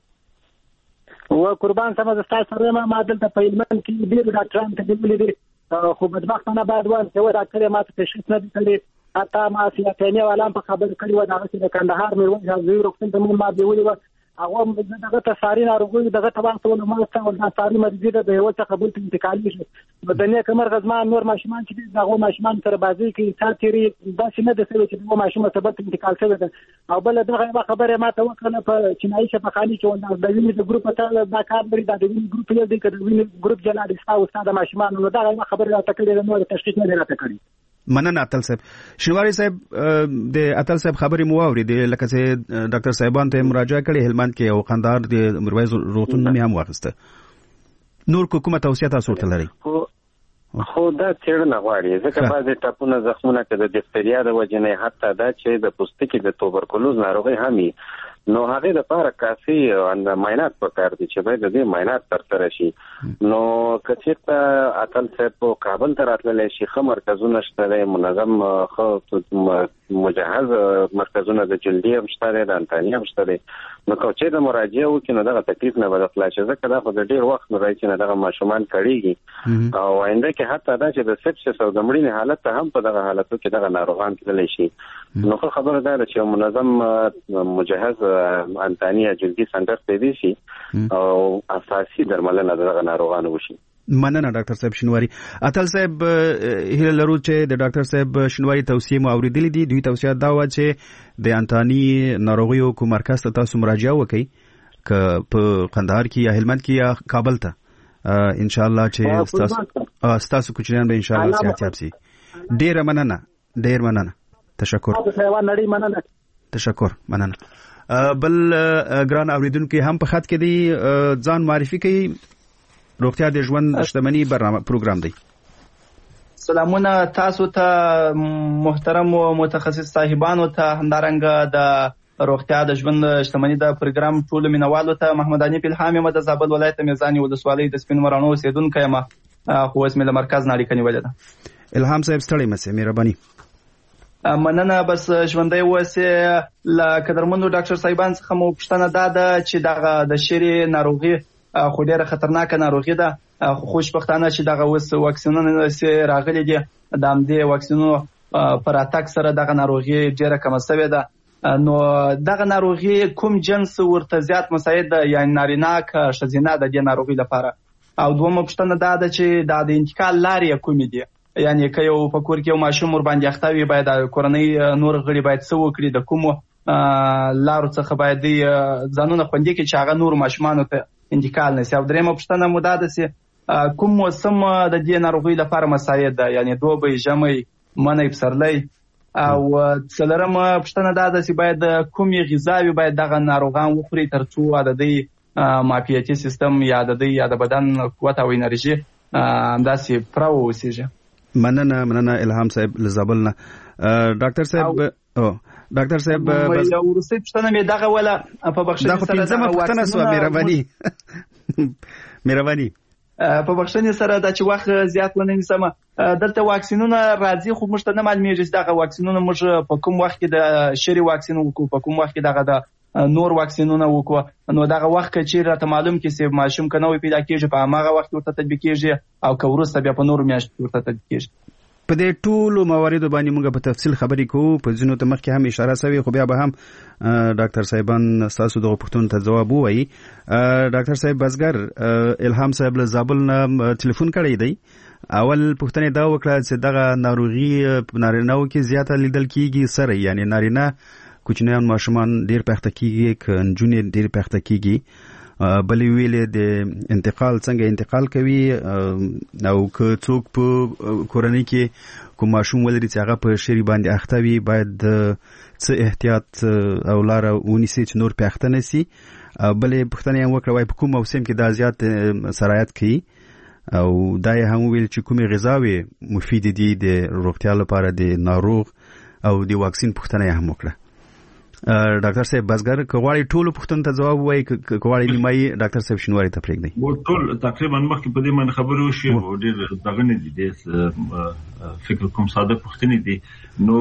و قربان سم د تاسو سره ما دلته په هلمند کې ډیر ډاکټران ته دي خو بدبختانه بعد وان چې و ډاکټر ما ته تشخیص نه کړی. حتی ما سیاټینیا والا په خبر کړی و دا چې د کندهار مې وځه زوی روغتون ته مون ما دی ویل هغه دغه ته ساري ناروغي دغه ته وخت ول ما ته ول دا ساري مرضی ده د یو څه قبول ته انتقالي شي. بدنه کمر غزمان نور ماشومان چې دغه ماشومان سره بازي کوي تاثیري دا چې نه د سوي چې دغه ماشومان ته بل انتقال شوی ده. او بل دغه خبره ما ته وکړه په چینایي شفاخاني کې ول د وینې د ګروپ ته دا کار لري دا د وینې ګروپ یې دی کړي وینې ګروپ جلا دي تاسو استاد ماشومان نو دا خبره راته کړې نو تشخیص نه راته کړی. مننه اتل صاحب. شینواری صاحب د اتل صاحب خبرې مو واورېدې لکه چې ډاکټر صاحبان ته مراجعه کړې هلمند کې او قندهار د میرویس روغتون نه هم واخیسته. نور کومه توصیه تاسو ورته لرئ؟ خو دا څېړنه غواړي ځکه بعضې ټپونه زخمونه که د دیفتریا د وجې نه حتی دا چې د پوستکي د توبرکلوز ناروغۍ هم وي نو هغې دپاره کافي معاینات پکار دي چې باید د دې معاینات ترسره شي. نو که چېرته اتل صاحب په کابل ته راتللی شي ښه مرکزونه شته دی منظم ښه مجهز مرکزونه د جلدي هم شته دی د انتاني هم شته دی. نو که چېرته مراجعه وکړي نو دغه تکلیف نه به د خلاص شي ځکه دا خو د ډېر وخت نه راځي نه دغه ماشومان کړېږي او آینده کې حتی دا چې د سپسس او د مړینې حالت ته هم په دغه حالتو کې دغه ناروغان تللی شي. نو ښه خبره دا ده چې منظم مجهز انتاني یا جلدي سنټر ته دی شي او اساسي درملنه دغه ناروغانو وشي. مننه ډاکټر صاحب شینواری. اتل صاحب هیله لرو چې د ډاکټر صاحب شینواری توصیه مو اوریدلې دي. دوی توصیه دا و چې د انتاني ناروغیو کوم مرکز ته تاسو مراجعه وکړئ که په قندهار کې یا هلمند کې یا کابل ته ان شاء الله چې تاسو تاسو کوچنیان به ان شاء الله صحت یاب شي. ډیر مننه ډیر مننه. تشکر. تشکر. مننه. بل ګران اوریدونکو هم په خط کې دی ځان معرفي کوي. روغتیا د ژوند شتمنۍ برنامه پروګرام دی. سلامونه تاسو ته محترم متخصص صاحبانو ته همدارنګه د روغتیا د ژوند شتمنۍ د پروګرام ټول مینوالو ته محمد انیف الهام یم د زابل ولایت میزانی ولسوالۍ د سپین مرانو اوسیدونکی یم خو اوس مې له مرکز نه اړیکه نیولې ده. الهام صاحب ستړی مشه مهرباني. مننه. بس ژوندی اوسې له قدرمنو ډاکټر صاحبان څخه مو پوښتنه دا ده چې دغه د شري ناروغي خو ډېره خطرناکه ناروغي ده خو خوشبختانه چې دغه اوس واکسینونه چې راغلي دي د همدې واکسینونو په راتګ سره دغه ناروغي ډېره کمه سوې ده. نو دغه ناروغي کوم جنس ورته زیات مساعد ده یعنې نارینه که ښځینه د دې ناروغي لپاره؟ او دومره پوښتنه دا ده چې دا د انتقال لارې کومې دي؟ یعنی که یو په کور کې یو ماشوم ور باندې اخته وي باید کورنۍ نور غړي باید څه وکړي د کومو لارو څخه باید ځانونه خوندي کړي چې هغه نور ماشومانو ته انتقال نشي. او دریمه پوښتنه مو دا ده چې کوم موسم د دې ناروغۍ لپاره مساعد ده، یعنی دوبی، ژمی، منی، پسرلی؟ او څلورمه پوښتنه دا ده چې باید کومې غذاوې باید دغه ناروغان وخوري ترڅو د دوی معافیتي سیستم یا د دوی یا د بدن قوت او انرژي همداسې پوره واوسیږي. مننه مننه الهام صاحب له زابل نه. ډاکټر صاحب او ډاکټر صاحب بس یو وروستۍ پوښتنه مې دغه ولا په بخښنې سره دغه پوښتنه سوه. مهرباني مهرباني په بخښنې سره دا چې وخت زیات ونه نیسم، دلته واکسینونه راځي خو موږ ته نه معلومیږي چې دغه واکسینونه موږ په کوم وخت کې د شری واکسین وکړو، په کوم وخت کې دغه د نور واکسینونه وکړو. نو دغه وخت کې چې راته معلوم کې چې ماشوم که نوی پیدا کېږي په هماغه وخت ورته تطبیق کېږي او که وروسته بیا په نورو میاشتو ورته تطبیق کېږي. په دې ټولو مواردو باندې موږ په تفصیل خبرې کوو. په ځینو ته مخکې هم اشاره شوې خو بیا به هم ډاکټر صاحبان ستاسو دغه پوښتنو ته ځواب ووایي. ډاکټر صاحب بزګر الهام صاحب له زابل نه ټلیفون کړی دی. اول پوښتنه دا وکړه چې دغه ناروغي په نارینه‌و کې زیاته لیدل کیږي سره، یعنی نارینه کوچنیان ماشومان ډیر پخته کیږي که نجونې ډیر پخته کیږي؟ بلې ویلې د انتقال څنګه انتقال کوي او که څوک په کورنۍ کې کوم ماشوم ولري چې هغه په شری باندې اخته وي باید څه احتیاط او لاره ونیسي چې نور په اخته نشي؟ بلې پوښتنه یې وکړه وای په کوم موسم کې دا زیات سرایت کوي او دا یې هم ویل چې کومې غذاوې مفید دي د روغتیا لپاره د ناروغ او د واکسین پوښتنه یې هم وکړه. ډاکټر صاحب بزګر که غواړي ټولو پوښتنو ته ځواب ووایي که غواړي نیمایي ډاکټر صاحب شینواري ته پرېږدئ. ټول تقریبا مخکې په دې باندې خبرې وشوې او ډېر دغه نه دي، ډېر فکر کوم ساده پوښتنې دي. نو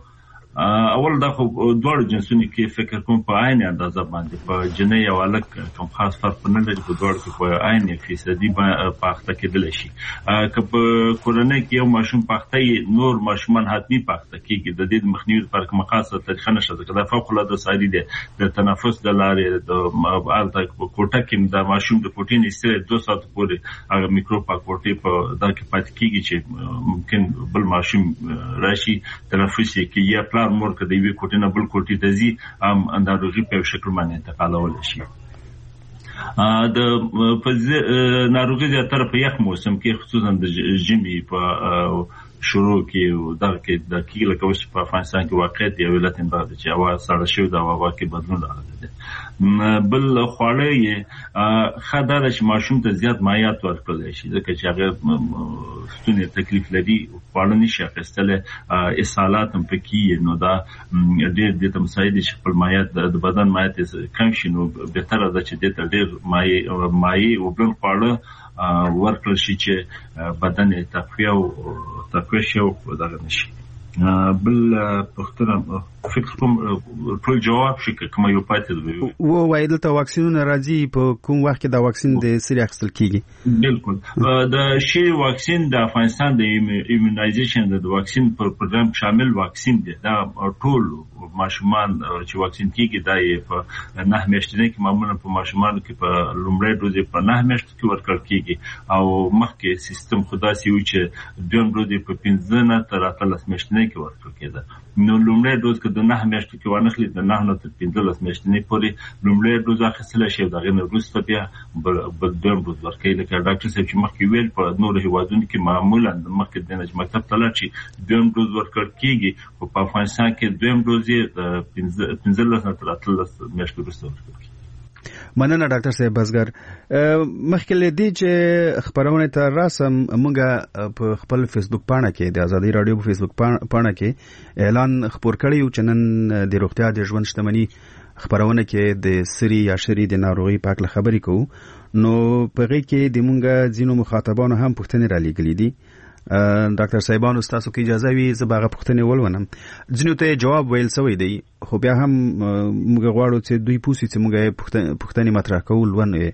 اول دا خو دواړو جنسونو کې فکر کوم په عین اندازه باندې په جنۍ او هلک کوم خاص فرق نه لري، په دواړو کې په عین فیصدي پاخته کېدلی شي. که په کورنۍ کې یو ماشوم پاخته وي نور ماشومان حتمي پاخته کېږي. د دې د مخنیوي لپاره کومه خاصه طریقه نشته ځکه دا فوقالعاده ساري دی. د تنفس د لارې د هلته په کوټه کې د ماشوم د کوټې نه ایستلی دوه ساعته پورې هغه میکروب په کوټې په دا کې پاتې کېږي چې ممکن بل ماشوم راشي تنفس یې کوي یا مور که د یوې کوټې نه بل کوټې ته ځي هم ناروغي په یو شکل باندې انتقالولی شي. د ناروغي زیاتره په یخ موسم کې خصوصا د ژمي په شروع کې دغه کې د کېږي لکه اوس په افغانستان کې واقعیت یو علت هم دا ده چې هوا سړه شوې ده او هوا کې بدلون راغلی دی. بل خواړه یې ښه دا ده چې ماشوم ته زیات مایعات ورکړلی شي ځکه چې هغه ستونی تکلیف لري، خواړه نشي اخیستلی، اسهالات هم پکې، نو دا ډېر دې ته مساعد دي چې خپل مایعات د بدن مایعات کم شي. نو بهتره ده چې دې ته ډېر مایع او بلند خواړه ورکړل شي چې بدن یې تقویه او تقویه شي او دغه نشي. بل پوښتنه فکر کوم ټول جواب شي که کومه یو پاتې ده. ووایي دلته واکسینونه راځي، په کوم وخت کې دا واکسین د سري اخیستل کېږي؟ بالکل د شری واکسین د افغانستان د ایمونایزیشن د واکسین پر پروګرام شامل واکسین دی. دا ټول ماشومان چې واکسین کېږي دا یې په نهه میاشتنۍ کې معمولا په ماشومانو کې په لومړۍ ډوز یې په نهه میاشتو کې ورکړل کېږي او مخکې سیستم خو داسې و چې دویم ډوز یې په پنځه نه تر اتلس میاشتنۍ کې ورکړل کېده. نو لومړی ډوز که د نهه میاشتو کې وانخلي د نهه نه تر پنځلس میاشتنۍ پورې لومړی ډوز اخیستلی شي او د هغې نه وروسته بیا بل دویم ډوز ورکوي. لکه ډاکټر صاحب چې مخکې ویل په نورو هېوادونو کې معمولا مخکې د دې نه چې مکتب ته لاړ شي دویم ډوز ورکړل کېږي، خو په افغانستان کې دویم ډوز یې د پنځلس نه تر اتلس میاشتو وروسته ورکړل کېږي. مننه ډاکټر صاحب بزګر. مخکې له دې چې خبرونه ته راسم موږ په خپل فیسبوک پاڼه کې د ازادي رادیو په فیسبوک پاڼه کې اعلان خپور کړی و چې نن د روغتیا د ژوند شتمنۍ خبرونه کې د سری یا شری د ناروغي په اړه خبرې کوو. نو په هغې کې د موږ ځینو مخاطبانو هم پوښتنې رالیږلې دي. ډاکټر صاحبانو ستاسو کې اجازه وي زه به هغه پوښتنې ولولم. ځینو ته جواب ویل سوی دی خو بیا هم موږ غواړو چې دوی پوه شي چې موږ یې پوښتنې مطرح کوو لولو.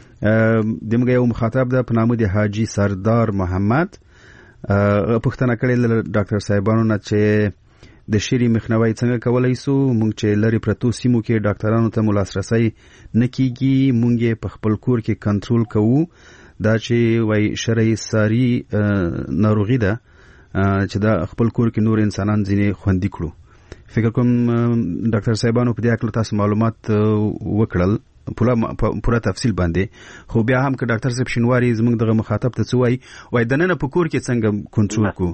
د موږ یو مخاطب ده په نامه د حاجي سردار محمد پوښتنه کړې له ډاکټر صاحبانو نه چې د شری مخنیوي څنګه کولای سو. موږ چې لري پرتو سیمو کې ډاکټرانو ته ملاسرسي نه کیږي، موږ یې په خپل کور کې کنټرول کوو. دا چې وای شری ساری ناروغي ده چې دا خپل کور کې نور انسانان ځینې خوندي کړو. فکر کوم ډاکټر صاحبانو په دې اړه تاسو معلومات وکړل پوره پوره تفصیل باندې خو بیا هم که ډاکټر صاحب شینواری زموږ دغه مخاطب ته څه وایي وای د نن په کور کې څنګه کنټرول کو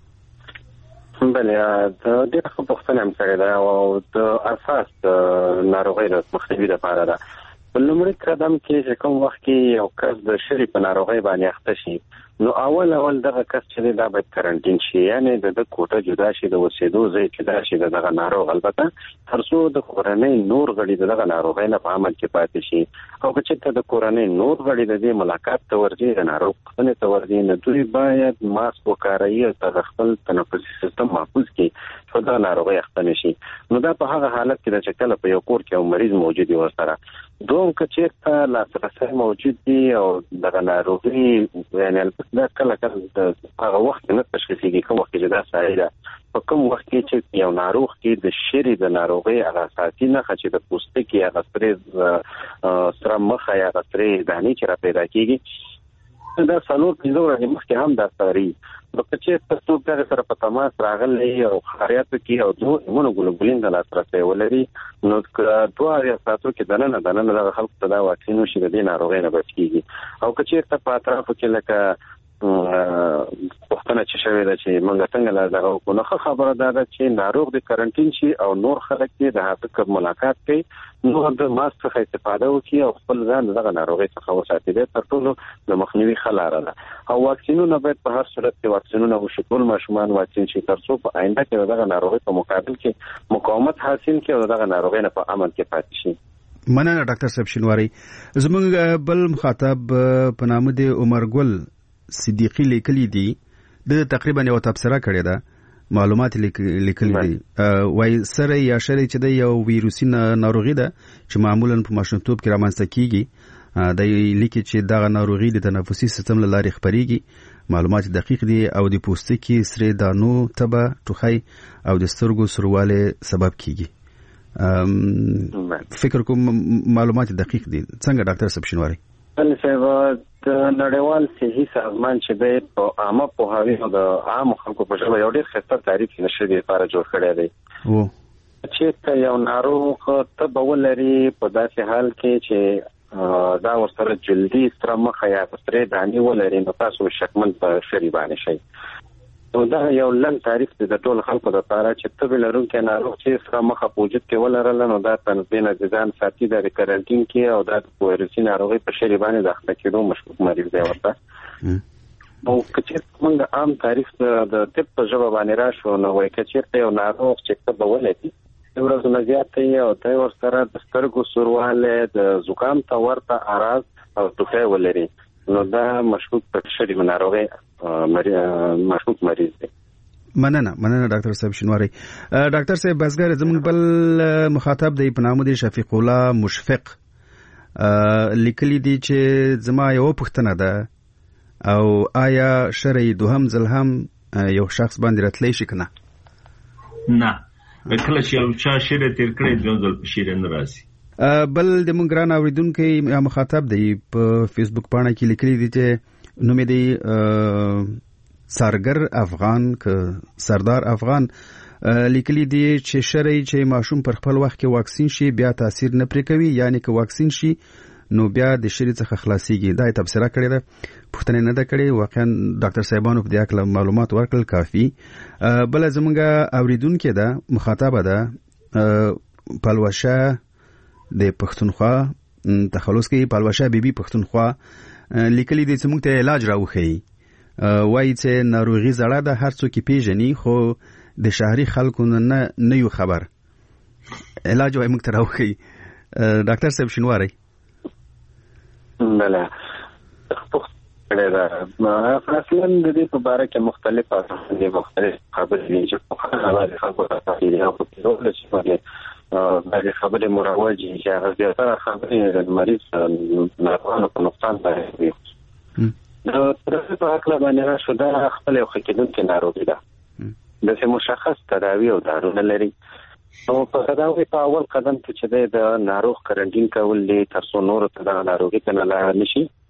بله د دې خو پوښتنه هم کړې ده او د اساس د ناروغۍ د مخنیوي لپاره ده په لومړي قدم کې چې کوم وخت کې یو کس د شری په ناروغۍ باندې اخته شي نو اول اول دغه کس چې دا باید کرنټین شي یعنی د کوټه جدا شي د وسیدو ځای کې دا شي دغه ناروغ البته ترڅو د کورنۍ نور غړي دغه ناروغۍ نه په عمل کې پاتې شي او چې د کورنۍ نور غړي د دې ملاقات ته ورځي د ناروغ خپل ته ورځي نو دوی باید ماسک وکاروي او خپل تنفسي سیستم محفوظ کړي چې دا ناروغي اخته نشي نو دا په هغه حالت کې چې کله په یو کور کې مریض موجود وي ورسره دوم کچېرته لاسرسي موجود دي او دغه ناروغي یعنی دا کله کله هغه وخت نه تشخیصيږي کوم وخت چې دا سایده په کوم وخت کې چې یو ناروغ کې د شری د ناروغي هغه اساسي نه چې د پوستکي هغه سره سره مخه یا سره دانی چې را پیدا کیږي دا څلور پنځه ورځې مخکې هم دا ساري نو چې تاسو د سره په تماس راغلي او خاریات کې او دوه ایمونوګلوبولین د لاسرسي ولري نو دوه یا ساتو کې دنه دنه د خلکو ته دا واکسین وشي د دې ناروغۍ نه بچ کیږي او چې ته په اطرافو کې لکه پښتنه چې شوی دا چې موږ څنګه لا دغه کو نه خبره ده چې ناروغ د کرنټین شي او نور خلک دې د هغه ملاقات کوي نو د ماسک څخه استفاده وکړي او خپل ځان دغه ناروغي څخه وساتي د تر ټولو د مخنیوي خلاره ده او واکسینونه باید په هر صورت کې واکسینونه وشي ټول ماشومان واکسین شي ترڅو په آینده کې دغه ناروغي په مقابل کې مقاومت حاصل کړي او دغه ناروغي نه په امن کې پاتې شي مننه ډاکټر صاحب شینواری زموږ بل مخاطب په نامه دی عمر ګل صدیقی لیکلی دی د تقریبا یو تبصره کړی ده معلومات لیکلی دي وای سره یا شری چې د یو ویروسي ناروغي ده چې معمولا په ماشومتوب کې رامنځته کیږي د لیکي چې دغه ناروغي د تنفسي سیستم له لارې خپريږي معلومات دقیق دي او د پوستکي سره دانو تبه ټوخی او د سترګو سرواله سبب کیږي فکر کوم معلومات دقیق دي څنګه ډاکټر صاحب شینواری بل څه د نړیوال صحي سازمان چې د په عامه پوهاوی او د عام خلکو په ژبه یو ډېر ښه تعریف نشي دی لپاره جوړ کړی دی وو چې یو ناروغ ته بولري په داسې حال کې چې دا ورسره جلدی ستر مخه یا ستر دانی ولري نو تاسو شکمن په شری باندې شي نو دا یو لن تعریف دی د ټول خلکو لپاره چې ته ولرونکي ناروغ چې ستر مخه وجود کې ولرل نو دا تنظیم ځان ساتي د کرنټین کې او د وایرسي ناروغي په شری باندې داخله کېدو مشکوک مریض دی ورته او چې موږ عام تعریف د طب په ژبه باندې راشو نو وایي چې یو ناروغ چې ته بولې ورځ نه زیات او ته ورسره د سترګو سرواله د زکام ته ورته اراز او ټوخی ولري نو دا مشکوک په شری ناروغي مشکوک مریض دی مننه مننه ډاکټر صاحب شینواری ډاکټر صاحب بسګر زموږ بل مخاطب دی په نامه دی شفیق الله مشفق لیکلی دی چې زما یو پوښتنه ده او آیا شرعي دوهم ځل هم یو شخص باندې راتلی شي کنه نه کله چې یو چا شری تیر کړی دوه ځل په شری نه راځي بل د مونږ ګران اوریدونکو یا مخاطب دی په فیسبوک باندې کې لیکلی دی چې نومې دی سرګر افغان ک سردار افغان لیکلی دی چې شرعي چې ماشوم پر خپل وخت کې واکسین شي بیا تاثیر نه پرې کوي یعنی که واکسین شي نو بیا د شری څخه خلاصيږي دا تبصره کړې ده پښتنه نه ده کړې واقعا ډاکټر صاحبانو په دې اړه معلومات ورکړل کافي بل زمونږ اوریدونکو ده مخاطب ده پلوشه د پښتونخوا تخلص کې پلوشه بیبي پښتونخوا لیکلي دي چې موږ ته علاج راوخی وایي چې ناروغي زړه ده هر څوک پیژني خو د شهري خلکو نه نه یو خبر علاج وایي موږ ته راوخی ډاکټر صاحب شینواری بله ما اصلا د دې په اړه کې مختلفه دي مختلف خبرې دي چې په هغه خلکو ته تفصیل او په ټول څه باندې دا خبرې مروجي چې هغه زیاتره خبرې د مریض ناروغانو په نقصان باندې دا ترڅو په حق باندې راشو دا خپل یو خکېدونکې ناروغي ده د مشخص تداوی او دارونه لري نو په تداوی په اول قدم کې چې د ناروغ کرنټین کول دي ترڅو نور ته د ناروغي کنه لا نشي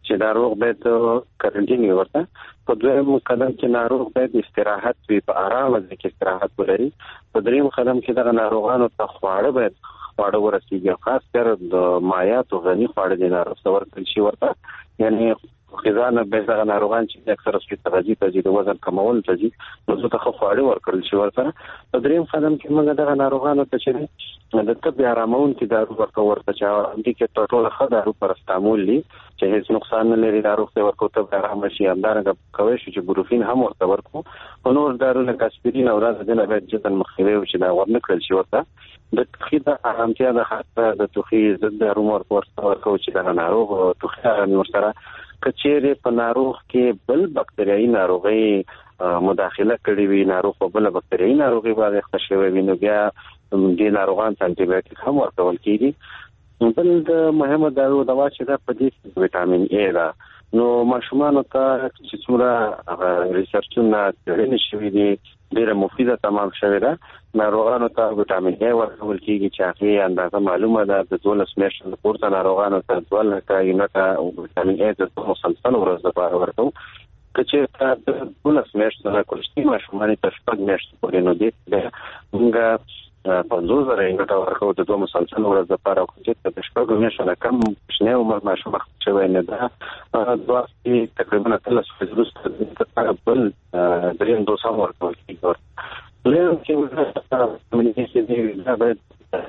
چې ناروغ باید کرنټین ورته په دویم قدم کې ناروغ باید استراحت وي، په آرام ځای کې استراحت ولري. په دریم قدم کې دغه ناروغانو ته خواړه باید خواړه ورسیږي، خاص کر د مایعاتو غني خواړه د ناروغ ته ورکړل شي ورته، یعنی غذا نه به دغه ناروغان چې اکثره سپي تغذیه ته د وزن کمول ته دي نو څه خو خواړه ورکړل شي ورته. په دریم قدم کې موږ دغه ناروغانو ته چې د طب هارمون کې دارو ورکول ورته چې د کې ټول ښه دارو پرستامول دي چې هیڅ نقصان نه لري، دارو ته ورکو ته آرام شي. همدارنګه کوي چې بروفین هم ورته ورکو، او نور دارو لکه اسپرین او راز د نه باید جدن مخنیوي چې دا ورنکړل شي ورته. د توخي د آرامتیا د خاطر د توخي ضد دارو ورکو ورکو چې دا ناروغ توخي نور سره کچېره په ناروغ کې بل بکتریایي ناروغي مداخله کړې وي، ناروغ په بل بکتریایي ناروغي باندې ښه وي، نو بیا د ناروغان ته انټي بایوټیک هم ورکول کیږي. بل د مهمه دارو دوا چې دا په دې کې وټامین ای دا نو ماشومان ته چې څومره ریسرچونه کړي شوي دي ډیره مفیده تمام شوی ده. ناروغانو ته وټامین ای ورکول کیږي چې هغه اندازه معلومه ده د دولس میاشتو پورته ناروغانو ته ډول کاږي نه ته وټامین ای د مسلسل ورځ لپاره ورکو. کچې ته د دولس میاشتو نه کولشتي ماشومان ته شپږ میاشتې پورې نو دي موږ پنځوس زره یې ورکو د دوه مسلسل ورځ لپاره، او چې د شپږ میاشتو نه کم شنه عمر ماشوم شوی نه ده دوه تقریبا ثلاث فیصد څخه بل دریم دوه سم ورکول کیږي. له کې کمیونټي دې دا باید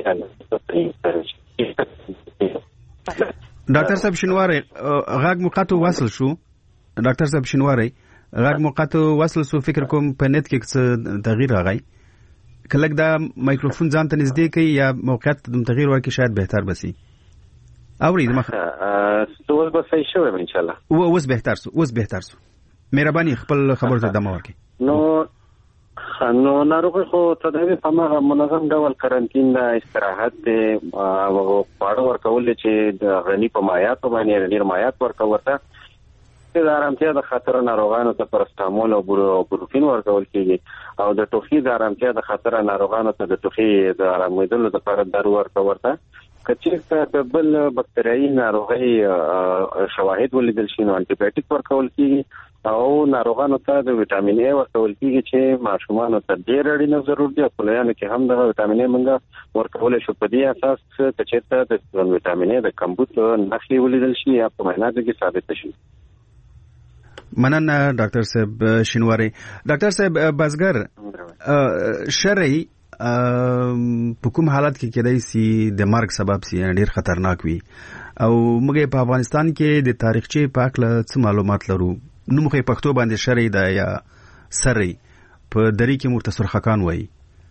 ډاکټر صاحب شنواری غاګ مقاطو وصل شو، ډاکټر صاحب شنواری غاګ مقاطو وصل شو، فکر کوم په نت کې څه تغییر راغی، کله دا مایکروفون ځان ته نږدې کوي یا موقعیت د تغییر ورکړي شاید بهتر بسی. اوري د مخ ټول به صحیح شوی ان شاء الله. و اوس بهتر سو اوس بهتر سو مهرباني خپل خبر ته دمه ورکړي. نو نو ناروغ خو تداوی په هغه منظم ډول کرنټین د استراحت او خواړه ورکول چې د غني په مایعاتو باندې ډیر مایعات ورکول ته د آرامتیا د خاطر ناروغانو ته پرستامول او بروفین ورکول کیږي، او د ټوخي د آرامتیا د خاطر ناروغانو ته د ټوخي د آرامېدلو لپاره دارو ورکول ورته. کچې ته بل بکتریایي ناروغي شواهد ولیدل شي نو انټي بایوټیک ورکول کیږي، او ناروغانو ته د وټامین ای ورکول کیږي چې ماشومان ته ډېر اړینه ضرورت دی. په لایانو کې هم د وټامین ای منګه ورکول شو. په دې اساس چې ته د وټامین ای د کمبود نښې ولیدل شي یا په معایناتو کې ثابت شي. مننه ډاکټر صاحب شنواری. ډاکټر صاحب بازګر شرعي په کوم حالت کې کېدای سي د مرګ سبب سي ډیر خطرناک وي، او موږ په افغانستان کې د تاریخچې په اړه څه معلومات لرو؟ نو موږ په پښتو باندې شرعي دا یا سري په دری کې مرتصر خکان وایي.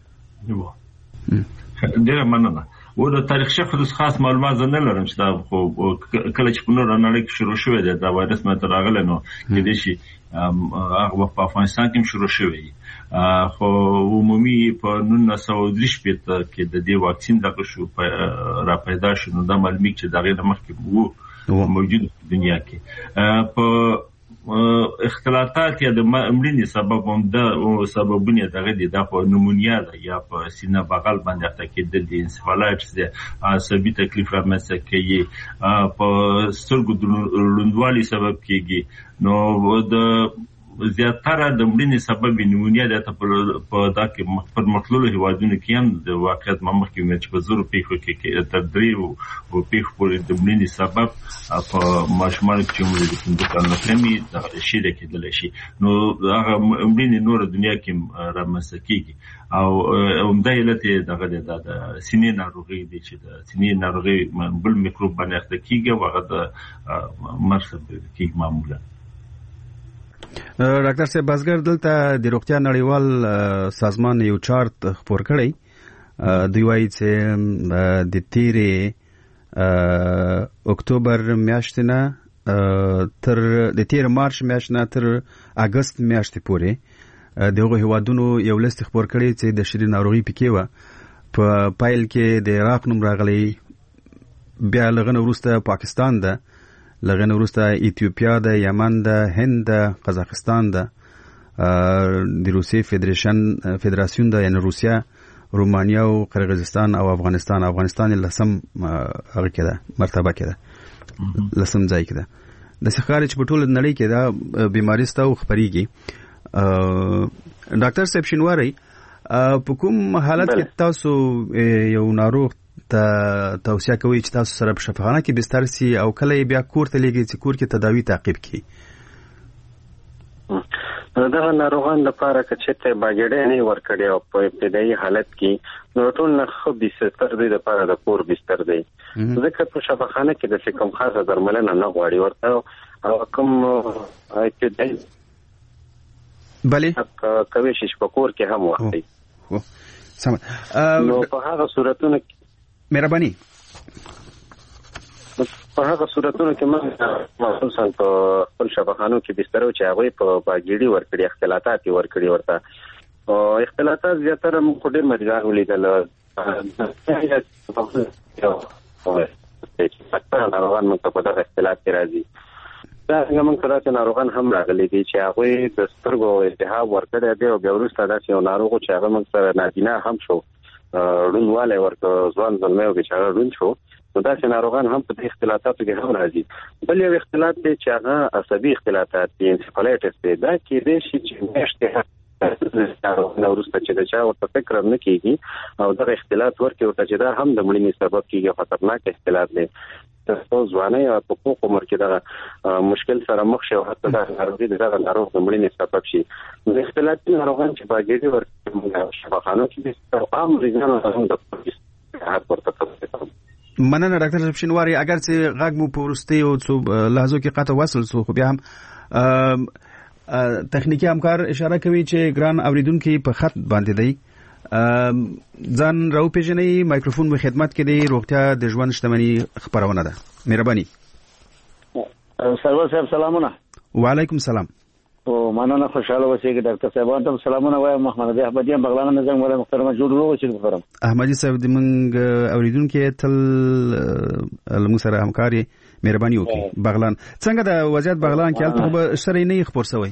ډیر مننه. و د تاریخ خصوص خاص معلومات زنه لرم چې دا خو کله چې په نور نړۍ کې شروع شوی دی دا وایرس مته راغله نو کې دي شي هغه په افغانستان کې شروع شوی، خو عمومي په نولس سوه درې شپږ کې د دې واکسین دغه شو را پیدا شو. نو دا معلومات چې دغه مخکې وو موجود دنیا کې په اختلاطات یا د مړینې سبب هم د سببونه دغه دي، دا په نمونیا ده یا په سینه بغل باندې اخته کېدل دي، انسفالایټس ده، عصبي تکلیف رامنځته کوي، په سترګو د روندوالي سبب کېږي. نو د زیاتره د مړینې سبب نمونیا ده. په دا کې پر مخلوله هیوادونو کې هم د واقعیت مخکې مې چې په زورو پیښو کې تر درې او پیښو پورې د مړینې سبب په ماشومان چې عمر د پنځه کالو کمي د شیره کېدلی شي. نو هغه مړینې نور دنیا کې رامنځته کېږي، او همدا علت یې دغه د سینې ناروغي دی چې د سینې ناروغي بل میکروب باندې اخته کېږي او هغه د مرګ سبب کېږي معمولا. ډاکټر صاحب بازګر دلته د روغتیا نړیوال سازمان یو چارت خپور کړی، دوی وایي چې د تیرې اکتوبر میاشتې نه تر د تیر مارچ میاشتې نه تر اگست میاشتې پورې د هغو هیوادونو یو لیست خپور کړی چې د شری ناروغي پکې وه. په پایل کې د عراق نوم راغلی، بیا لغنه وروسته پاکستان ده، لغنه وروسته ایتیوپیا ده، یمن ده، هند ده، قزاقستان ده، د روسیې فدریشن فدراسیون ده یعنی روسیا، رومانیا او قرغیزستان او افغانستان. افغانستان لسم هغه کې ده مرتبه کې ده، لسم ځای کې ده. د ښکاري چې په ټول نړۍ کې دا بیماری ستو خبريږي. ډاکټر صاحب شینواری په کوم حالت کې تاسو یو ناروغ ته توصیه کوي چې تاسو سره په شفاخانه کې بستر سي او کله بیا کور ته لګي چې کور کې تداوی تعقیب کړي؟ دا ناروغان لپاره چې باګړې نه ورکړي او په ابتدایي حالت کې نو ټول نه خو بستر دی لپاره د کور بستر دی. ځکه په شفاخانه کې د کوم خاصه درملنه نه غواړي ورته او کوم ابتدایي بله کوي چې په کور کې هم وخت سم نو په هغه صورتونو کې مهرباني په هغه صورتونو کې موږ خصوصا په خپل شفاخانو کې بسترو چې هغه په باګړي ورکړي اختلاطات ورکړي ورته او اختلاطات زیاتره موږ ډېر مریضان ولیدل چې ناروغان موږ په دغه اختلاط کې راځي. دا څنګه موږ سره چې ناروغان هم راغلي دي چې هغه د سترګو التهاب ورکړی دی او بیا وروسته داسې یو ناروغ چې هغه موږ سره نادینه هم شو روڼوالی ورته ځوان زلمی و چې هغه روڼ شو نو داسې ناروغان هم په دې اختلاطاتو کې هم راځي. بل یو اختلاط دی چې هغه عصبي اختلاطات دي انسفالایټس دی. دا کېدای شي چې میاشتې نو وروسته چې د چا ورته فکر نه کېږي او دغه اختلاط ورکړي ورته چې دا هم د مړینې سبب کېږي. خطرناک اختلاط دی. تاسو ځواني او په کوم عمر کې دا مشکل سره مخ شي او حتی دا ناروغي دغه ناروغ د مړینې سبب شي. د اختلاط ناروغان چې باګړي ورکړي شفاخانو کې د عام مریضانو هم د حالت ورته کوي. مننه ډاکټر شینواری. اگر چې غږ مو په ورستي او څو لحظو کې قطع وصل سو خو بیا هم تخنیکی همکار اشاره کوي چې ګران اوریدونکو په خط باندې دی ځان راو پیژنې مایکروفون په خدمت کې دی. روغتیا د ژوند شتمنۍ خبرونه ده. مهرباني. سرور صاحب سلامونه. وعلیکم سلام. او مننه خوشاله اوسئ ډاکټر صاحب ته سلامونه وایم. محمد احمدی بغلان نه زنګ ولا محترم جوړ وو چې محترم احمدی صاحب د منګ اوریدونکو تل موږ سره همکاري مهرباني وکړي. بغلان څنګه د وضعیت بغلان کې البته سره نه خبر شوی؟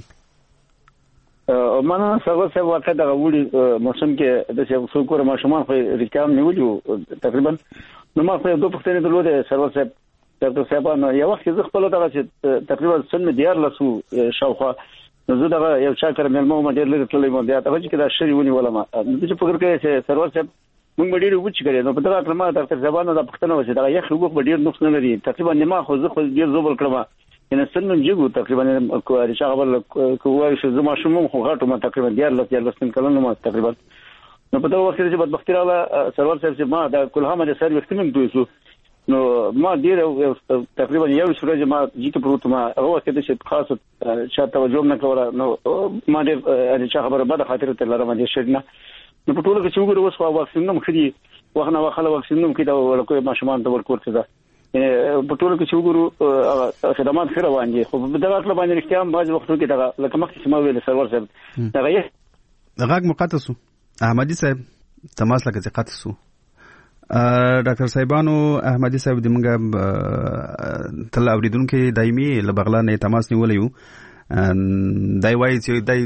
مننه سرور صاحب واقع د غوړي موسم کې د څوکور ماشومان خو ریکام نیولیو تقریبا نو ما په دوه پختنې درلوده سرور صاحب ډاکټر صاحب نو یو وخت زه خپل دغه چې تقریبا سن دیار لسو شاوخه نو زه دغه یو چا کړم ملمو ما ډېر لږ تللی مو بیا ته چې دا شری ونی ولا ما چې فکر کوي چې سرور صاحب موږ ډېر وچ کړی نو په دغه کلمه ډاکټر صاحب نو د پښتنه وځي دا یو خو ډېر نقص نه لري تقریبا نیمه خو زه خو ډېر زوبل کړم ان سن جګو تقریبا کواري شغل کوی شو زما شوم خو غاټو ما تقریبا دیار لس دیار لس کلونه ما تقریبا نو په دغه وخت کې چې بدبختی راغله سرور صاحب چې ما دا کله هم د سر وختم دوی شو نو ما ډیر تقریبا یو ورځ ما جیته پروت ما هغه کې د خاص شاته توجه نه کوله نو ما دې چې خبره بده خاطر ته لرم دې شرنه نو په ټولو کې چې وګورو اوس خو واکسین نوم خدي وخنه وخله واکسین نوم کې دا ورکوې ماشومان ته ورکوته دا په ټولو کې چې وګورو خدمات خیر روان دي خو په دغه اړه باندې رښتیا هم بعض وختونو کې دا لکه مخکې چې ما ویل سرور صاحب دا غي غږ مقطع احمدی صاحب تماس لکه چې قطع سو. ډاکټر صاحبانو احمدی صاحب د منګه تل اوریدونکو دایمي لبغلان تماس نیولې یو دای وای چې دای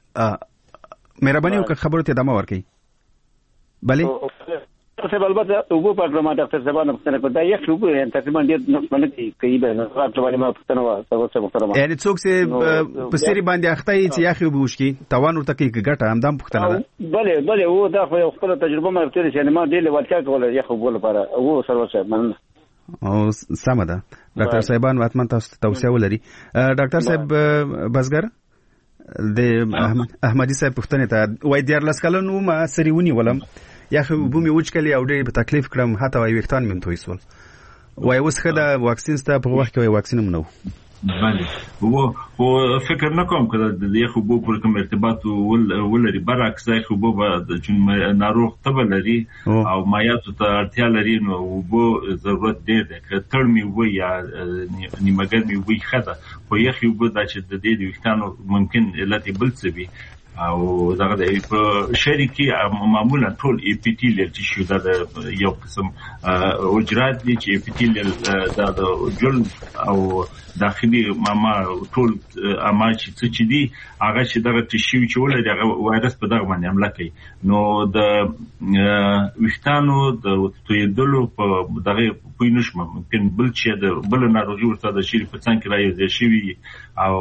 مهرباني وکړه خبرو ته ادامه ورکړئ. بله څه البته وګو په پروګرام ډاکټر صاحبانو پښتنه په دای یو وګو تقریبا ډیر نقصان کوي کوي به راځي باندې ما پښتنه وا څه محترم یعنی څوک چې په سری باندې اخته چې یاخي وبوشکی توان ورته کې ګټه همدام پښتنه ده. بله بله و دا خو خپل تجربه مې ترې چې ما دې له ولکا کوله یاخو بوله لپاره وو سرور صاحب مننه. او سمه ده ډاکټر صاحبان واتمن تاسو توصيه ولري. ډاکټر صاحب بسګر د احمدی صاحب پښتنه ته وای دیار لاس کلنو ما سری ونی ولم یا خو بومي وچکلی او ډېر په تکلیف کړم حتی وای وختان مې توي سول وای اوس خدا واکسین ستا په وخت کې وای واکسین هم نو بله و و فکر نکوم که د یخو بو پر کوم ارتباط ولري برعکس یخو بو چې ناروغ تبه لري او مایاتو ته اړتیا لري نو بو ضرورت دی که تړ می وي یا نیمګر می وي خدا خو یخو بو د چې د دې وختانو ممکن علت بل څه وي او دغه په شریکي معمولا ټول اپیتیلیل ټیشو دا یو قسم اوجرات دي چې اپیتیلیل دا د جل او داخلي ماما ټول اما چې چې دي هغه چې دغه ټیشو چې ولې دغه وایرس په دغه باندې حمله کوي نو د وختانو د تویدلو په دغه پوی نشم ممکن بل چې د بل ناروغي ورته د شری په څنګه راځي شي او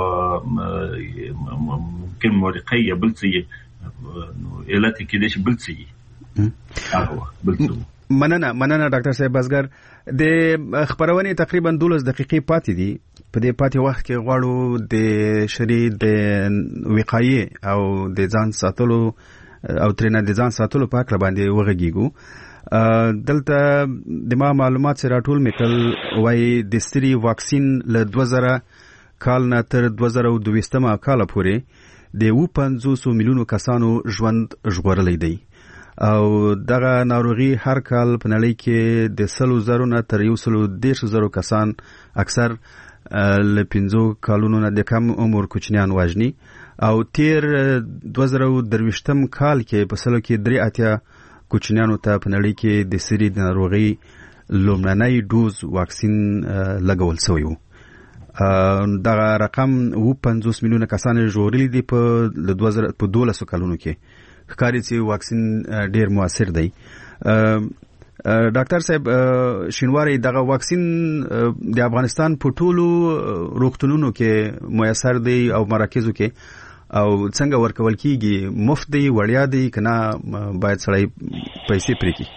ممکن مورقه یا بل څه نو علت کې د بل څه هغه بل څه مننه مننه ډاکټر صاحب بزګر د خبرونه تقریبا دولس دقیقې پاتې دي په دې پاتې وخت کې غواړو د شری د وقایې او د ځان ساتلو او ترنه د ځان ساتلو په اړه باندې وغږیږو دلته د ما معلومات سره ټول میکل وای د ستري واکسین له دوه زره کال نه تر دوه زره دوه کال پورې د پنځوس میلیونو کسانو ژوند ژغورلی دی او دغه ناروغي هر کال په نړۍ کې د سلو زرو نه تر یو سلو دیرش زرو کسان اکثر له پنځو کالونو نه د کم عمر کوچنیان وژني او تیر دوه زره درویشتم کال کې په سلو کې درې اتیا کوچنیانو ته په نړۍ کې د سری د ناروغي لومړنی ډوز واکسین لګول شوی و دغه رقم و پنځوس میلیونه کسان ژغورلي دي په دوه زره په دولسو کلونو کې ښکاري چې واکسین ډیر موثر دی ډاکټر صاحب شینواری دغه واکسین د افغانستان په ټولو روغتونونو کې میسر دی او مراکزو کې او څنګه ورکول کیږي مفت دی وړیا دی کنه باید سړی پیسې پرې کړي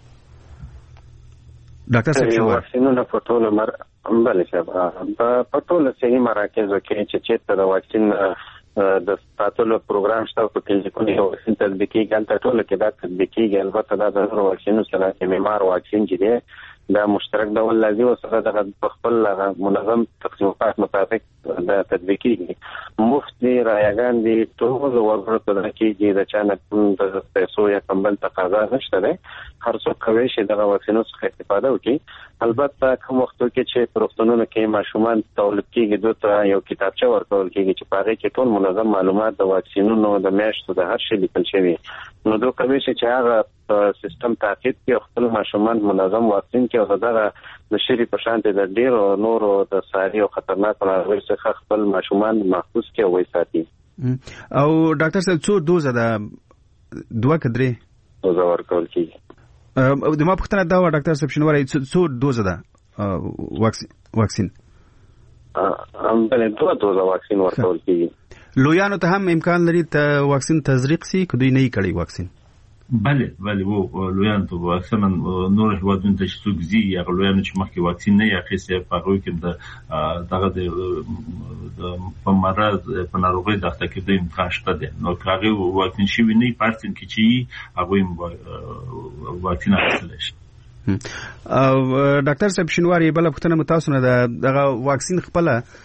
ډاکټر صاحب شینواری واکسینونه په ټولو مر بل څه په ټولو صحي مراکزو کې چې چې د واکسین د ساتلو پروګرام شته په کلینیکونو کې واکسین تطبیقي ګل ټولو کې دا تطبیقي ګل ورته دا د واکسینو سره چې بیمار واکسین چې دی دا مشترک ډول لازم او سره د خپل منظم تقسیمات مطابق د تطبیقي مفت دی رايګان دي ټول ورته د کېږي د چانه د پیسو یا کمبل تقاضا نشته ده هر څوک کوي چې د واکسینو څخه استفاده وکړي البته کوم وخت کې چې پروفتونونو کې ماشومان تولید کېږي دوی یو کتابچه ورکول کېږي چې پاره کې ټول منظم معلومات د واکسینونو د میاشتو د هر شي لیکل شوی نو دوی کوي چې هغه سیستم تعقیب کې خپل ماشومان منظم واکسین کې او دغه د شری په شان د ډیرو نورو د ساري او خطرناک ناروغیو څخه خپل ماشومان محفوظ کې وای ساتي او ډاکټر صاحب څو دوزه ده دوه کډري دوزه ورکول کېږي او د ما پختنه دا و ډاکټر صاحب شنواری څو دوزه ده واکسین واکسین ام بل دوه دوزه واکسین ورکول کېږي لویانو ته هم امکان لري ته واکسین تزریق سي کدی نه کړي واکسین بله بله وو لویان ته واکسین نور هیوادونو ته چې څوک زی یا لویان چې مخکې واکسین نه یې اخیسته په هغه کې د دغه د په مرض په ناروغي د اخته د امکان شته ده نو هغه واکسین شي نه پارتن کې چې هغه واکسین اخیستل شي او ډاکټر صاحب شینواری بل پختنه متاسو نه دغه واکسین خپل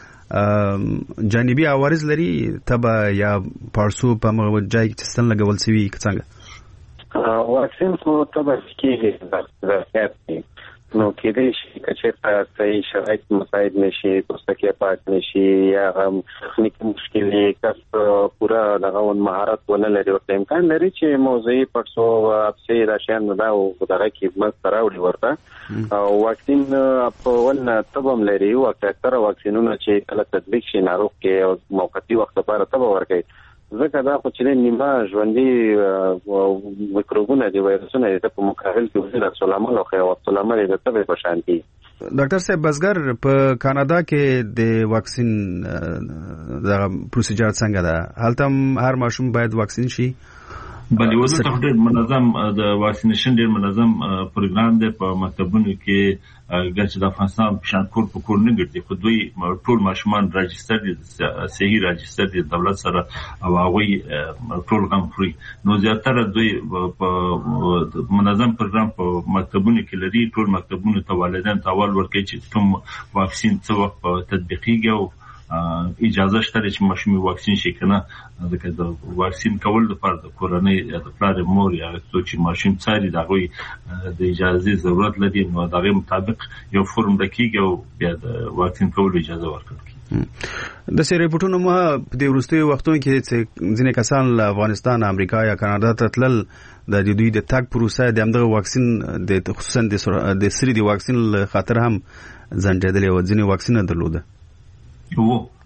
جانبي عوارض لري تبه یا پارسو په موجای کې ستن لګول سوي څنګه واکسین خو تبه کېږي د ځکه نو کېدې شي چې صحیح شرایط مساعد نشي پوستکی پاک نشي یا هم تخنیکی مشکلې کس پورا دغه مهارت ونه لري او امکان لري چې موضوعي پرسو اپسي راشن دا او دغه کې مست راوړي ورته او واکسین په ول تبم لري او اکثره واکسینونه چې کله تطبیق شي ناروغ کې او موقتی وخت لپاره تبه ورکړي ځکه دا خو چې نیمه ژوندۍ میکروبونه دي وایرسونه دي په مقابل کې وزیر سلامل او خیاوت سلامل د تبه په شان دي ډاکټر صاحب بزګر په کاناډا کې د واکسین د پروسیجر څنګه ده هلته هر ماشوم باید واکسین شي بلې وزه ته ډېر منظم د واکسینیشن ډېر منظم پروګرام دی په مکتبونو کې ګرځي د افغانستان په شان کور په کور نه ګرځي خو دوی ټول ماشومان راجستر دي صحیح راجستر دي دولت سره او هغه ټول غم خوري نو زیاتره دوی په منظم پروګرام په مکتبونو کې لري ټول مکتبونو ته والدین ته اول ورکړي چې کوم واکسین څه وخت تطبیقیږي او اجازه شته چې ماشوم واکسین شي کنه ځکه د واکسین کول لپاره د کورنۍ د پلار مور یا څوک چې ماشوم څاري دا غوي د اجازه ضرورت لري نو دغه مطابق یو فرم دکېږي او بیا د واکسین کول اجازه ورکړي د سری ریپورتونو ما په دې وروستیو وختونو کې چې ځینې کسان له افغانستان امریکا یا کاناډا ته تلل د دوی د تاګ پروسه د همدغه واکسین د خصوصا د سری د واکسین خاطر هم ځنډېدل او ځینې واکسین درلوده وو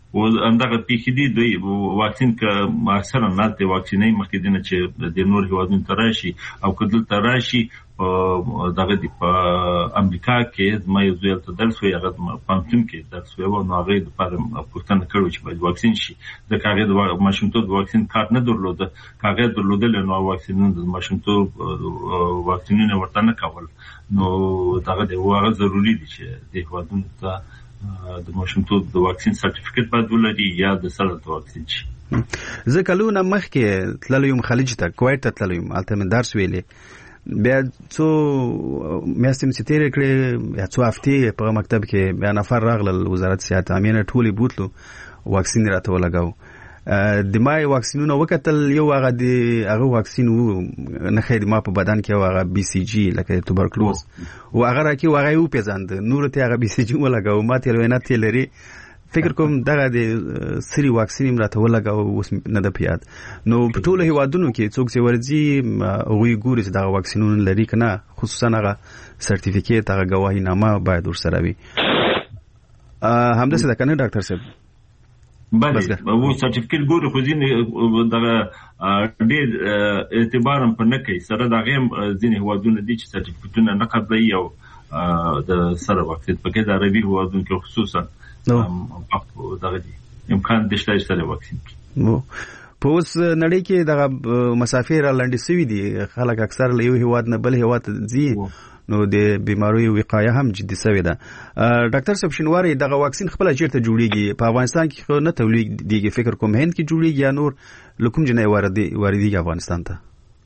او اندغه پیخدي دوی واکسین ک اکثرا نه د واکسینې مخکې دنه چې د نور هیوادونو تراشي او کدل تراشي دغه د امریکا کې ما یو ځل ته درس وی هغه پامتون کې درس وی او نو هغه د پر پښتنه کړو چې باید واکسین شي د کاغذ د ماشومتوب واکسین کارت نه درلوده کاغذ درلودل نو واکسینونه د ماشومتوب واکسینونه ورته نه کول نو دغه د واغه ضروری دي چې د هیوادونو ته د ماشومتوب د واکسین سرټیفیکټ باید ولري یا د سره د واکسین شي. زه کلونه مخکې تللی یم خلیج ته کویت ته تللی یم هلته مې درس ویلې بیا څو میاشتې مې تېرې کړې یا څو هفتې په مکتب کې بیا نفر راغلل وزارت صحت امینه ټولې بوتلو واکسین راته ولګاو د مای واکسینونه وکتل یو هغه د هغه واکسین وو نه خیر ما په بدن کې هغه بي سي جي لکه توبرکلوز او هغه راکې هغه یو پیژاند نور ته هغه بي سي جي ولګاو ما ته وینا تلري فکر کوم دغه د سری واکسین راته ولګاو اوس نه د پیاد نو په ټولو هیوادونو کې څوک چې ورځي وی ګوري چې دغه واکسینونه لري کنه خصوصا هغه سرټیفیکیټ هغه گواهی نامه باید ورسره وي همداسې ده کنه ډاکټر صاحب بله و سرټیفیکیټ ګوري خو ځینې دغه ډېر اعتبار هم په نه کوي سره د هغې هم ځینې هیوادونه دي چې سرټیفیکیټونه نه قبلوي او د سره واکسین پکې د عربي هیوادونو کې خصوصا دغه دي امکان د شته سره واکسین په اوس نړۍ کې دغه مسافر لنډې سوي دي خلک اکثر له یو هیواد نه بل هیواد ځي نو د بیماریو وقایه هم جدي سوي ده. ډاکټر صاحب شینواری دغه واکسین خپل چیرته جوړیږي په افغانستان کې خو نه تولیدېږي فکر کوم هند کې جوړیږي یا نور لکوم جنې واردي واردېږي افغانستان ته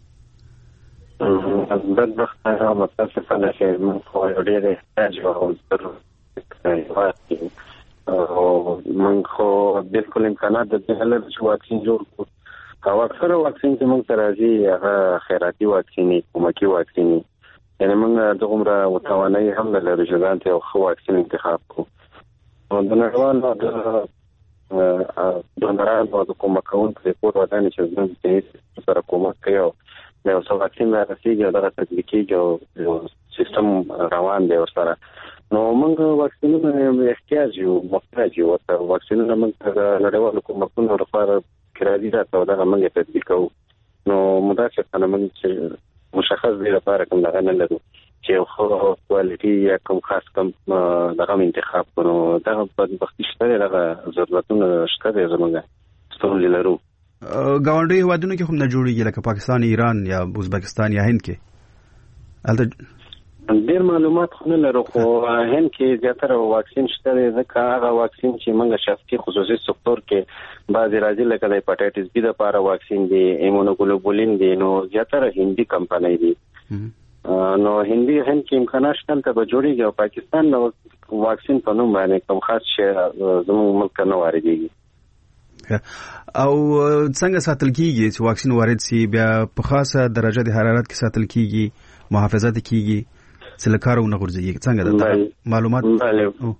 د بخښنه متاسفانه چې موږ خو ډېر احتیاج ورو او موږ خو بالکل امکانات د دې لپاره چې واکسین جوړ کړو او اکثر واکسین چې موږ ته راځي هغه خیراتي واکسین کومکی واکسین یعنی موږ د عمره متوانای هم نه لرو چې ځان ته خو واکسین انتخاب کو او د نړیوالو د دونرانو د کومکون په پور ودانې چې زموږ سره کومک کوي او نو څو واکسین راځي دا تطبیقي جو سیستم روان دی ورسره نو موږ واکسینونه احتیاج یو محتاج یو او واکسینونه موږ د نړیوالو کومکونو لپاره کراځي راته دا موږ تطبیقو نو مدافع موږ مشخص دی لپاره کوم دغه نه لرو چې خو کوالټي یا کوم خاص کوم دغه انتخاب کړو دا په وخت شته دغه ضرورتونه شته زموږه ستونزې لرو ګاونډي هیوادونو کې هم نه جوړیږي لکه پاکستان ایران یا ازبکستان یا هند کې البته ډیر معلومات خو نه لرو خو هند کې زیاتره واکسین شته ځکه هغه واکسین چې موږ شخصي خصوصي سکتور کې بعضی راځي لکه د هپاتایټس بی لپاره واکسین دی ایمونوګلوبولین دی نو زیاتره هندي کمپنۍ دي نو هندي هند کې امکانات شته ته به جوړیږي او پاکستان نو واکسین په نوم باندې کوم خاص شی زموږ ملک نه واردېږي او څنګه ساتل کیږي چې واکسین وارد سي بیا په خاصه درجه د حرارت کې ساتل کیږي محافظت کیږي چې لکارونه غورځي څنګه ده معلومات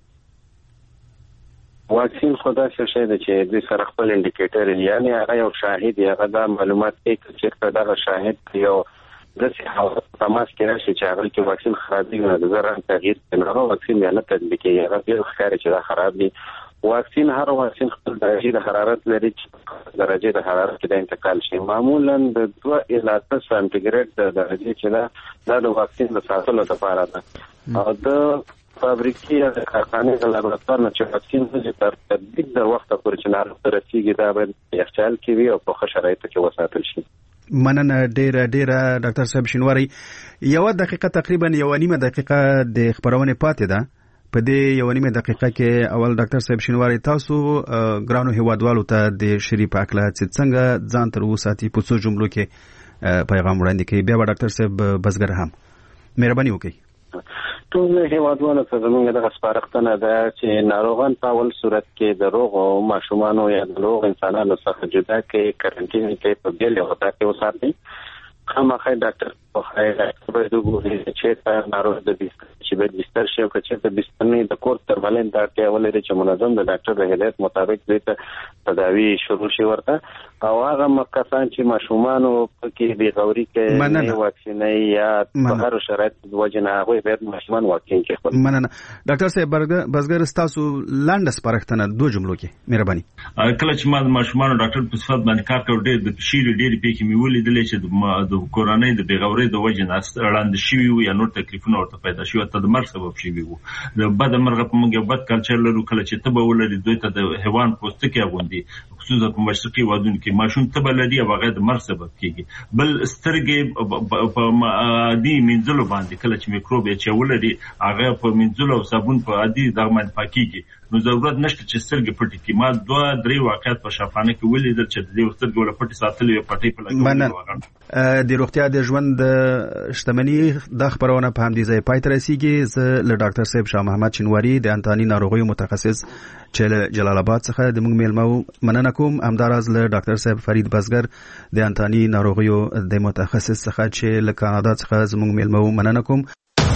واکسین خدا څه شي ده چې د سره خپل انډیکیټر یعنی هغه یو شاهد هغه د معلومات کې چې دا شاهد یو د صحه تماس کې راشي چې هغه کې واکسین خرابېږي نو د زران تغییر نه واکسین یا نه تطبیقي هغه به ښکاري چې دا خراب دي واکسین هر واکسین خپل درجه د حرارت لري چې درجه د حرارت کې د انتقال شي معمولا د دوه الی څلور سانتیګریډ د درجه چې دا د واکسین د ساتلو لپاره ده او د فابریکې یا د کارخانې د لابراتوار نه چې واکسین د تر تطبیق د وخت پورې چې ناروغ رسیږي دا به یخچال کې وي او په ښه شرایطو کې وساتل شي. مننه ډیره ډیره ډاکټر صاحب شینواری یو دقیقه تقریبا یو نیمه دقیقه د خبرونه پاتې ده په دې یو نیمه دقیقه کې اول ډاکټر صاحب شینواری تاسو ګرانو هیوادوالو ته د شری پاکله چې څنګه ځان تر وساتي په څو جملو کې پیغام وړاندې کوي بیا ډاکټر صاحب بزګر هم مهرباني وکړئ. ټول هیوادوالو ته زموږ د سپارښتنه ده چې ناروغان په اول صورت کې د روغ او ماشومانو یا د روغ انسانانو څخه جدا کې کارانتین کې په بیل هوتا کې وساتي خامخا ډاکټر په خیر باید وګوري چې ناروغ د بستر چې باید بستر شي او چې د بستر نه د کور تر ولین دا ته ولري چې منظم د ډاکټر د هدایت مطابق د تداوی شروع شي ورته او هغه مکسان چې ماشومان پکې بې غوري کوي نه واکسینې یا په هر شرایط د وجه نه هغه باید ماشومان واکسین کړي خپل. مننه ډاکټر صاحب بزګر تاسو لاندې سپارښتنه دوه جملو کې مهرباني. کله چې ما د ماشومان ډاکټر په صفات باندې کار کړ ډېر د شیر ډېر پکې مې ولیدل چې د کورونې د بې غوري د وجه نه وړاندې شوی وي یا نور تکلیفونه ورته پیدا شوي ته د مرګ سبب شوی وي. د بد مرغه په موږ بد کلچر لرو کله چې ته به ولري دوی ته د حیوان پوستکی غوندي خصوصا په مشرقي ودونو کې ماشوم ته بلدي او هغه د مرګ سبب کیږي. بل سترګې په عادي منځلو باندې کله چې میکروب یې ولري هغه په منځلو او صابون په عادي دغه باندې پاکيږي نو ضرورت نشته چې سترګې پټې کړي. ما دوه درې واقعیت په شفانه کې ولیدل چې د دې سترګې ول پټې ساتلې پټې په لګول د روغتیا د ژوند شتمنۍ د خبرونه په هم دي ځای پای تر رسیدي. زه له ډاکټر صاحب شاه محمد چنواری د انتاني ناروغیو متخصص چې جلال آباد څخه د موږ میلمو مننه کوم. همداراز له ډاکټر صاحب فرید بزګر د انتاني ناروغیو د متخصص څخه چې له کاناډا څخه زموږ میلمو مننه کوم.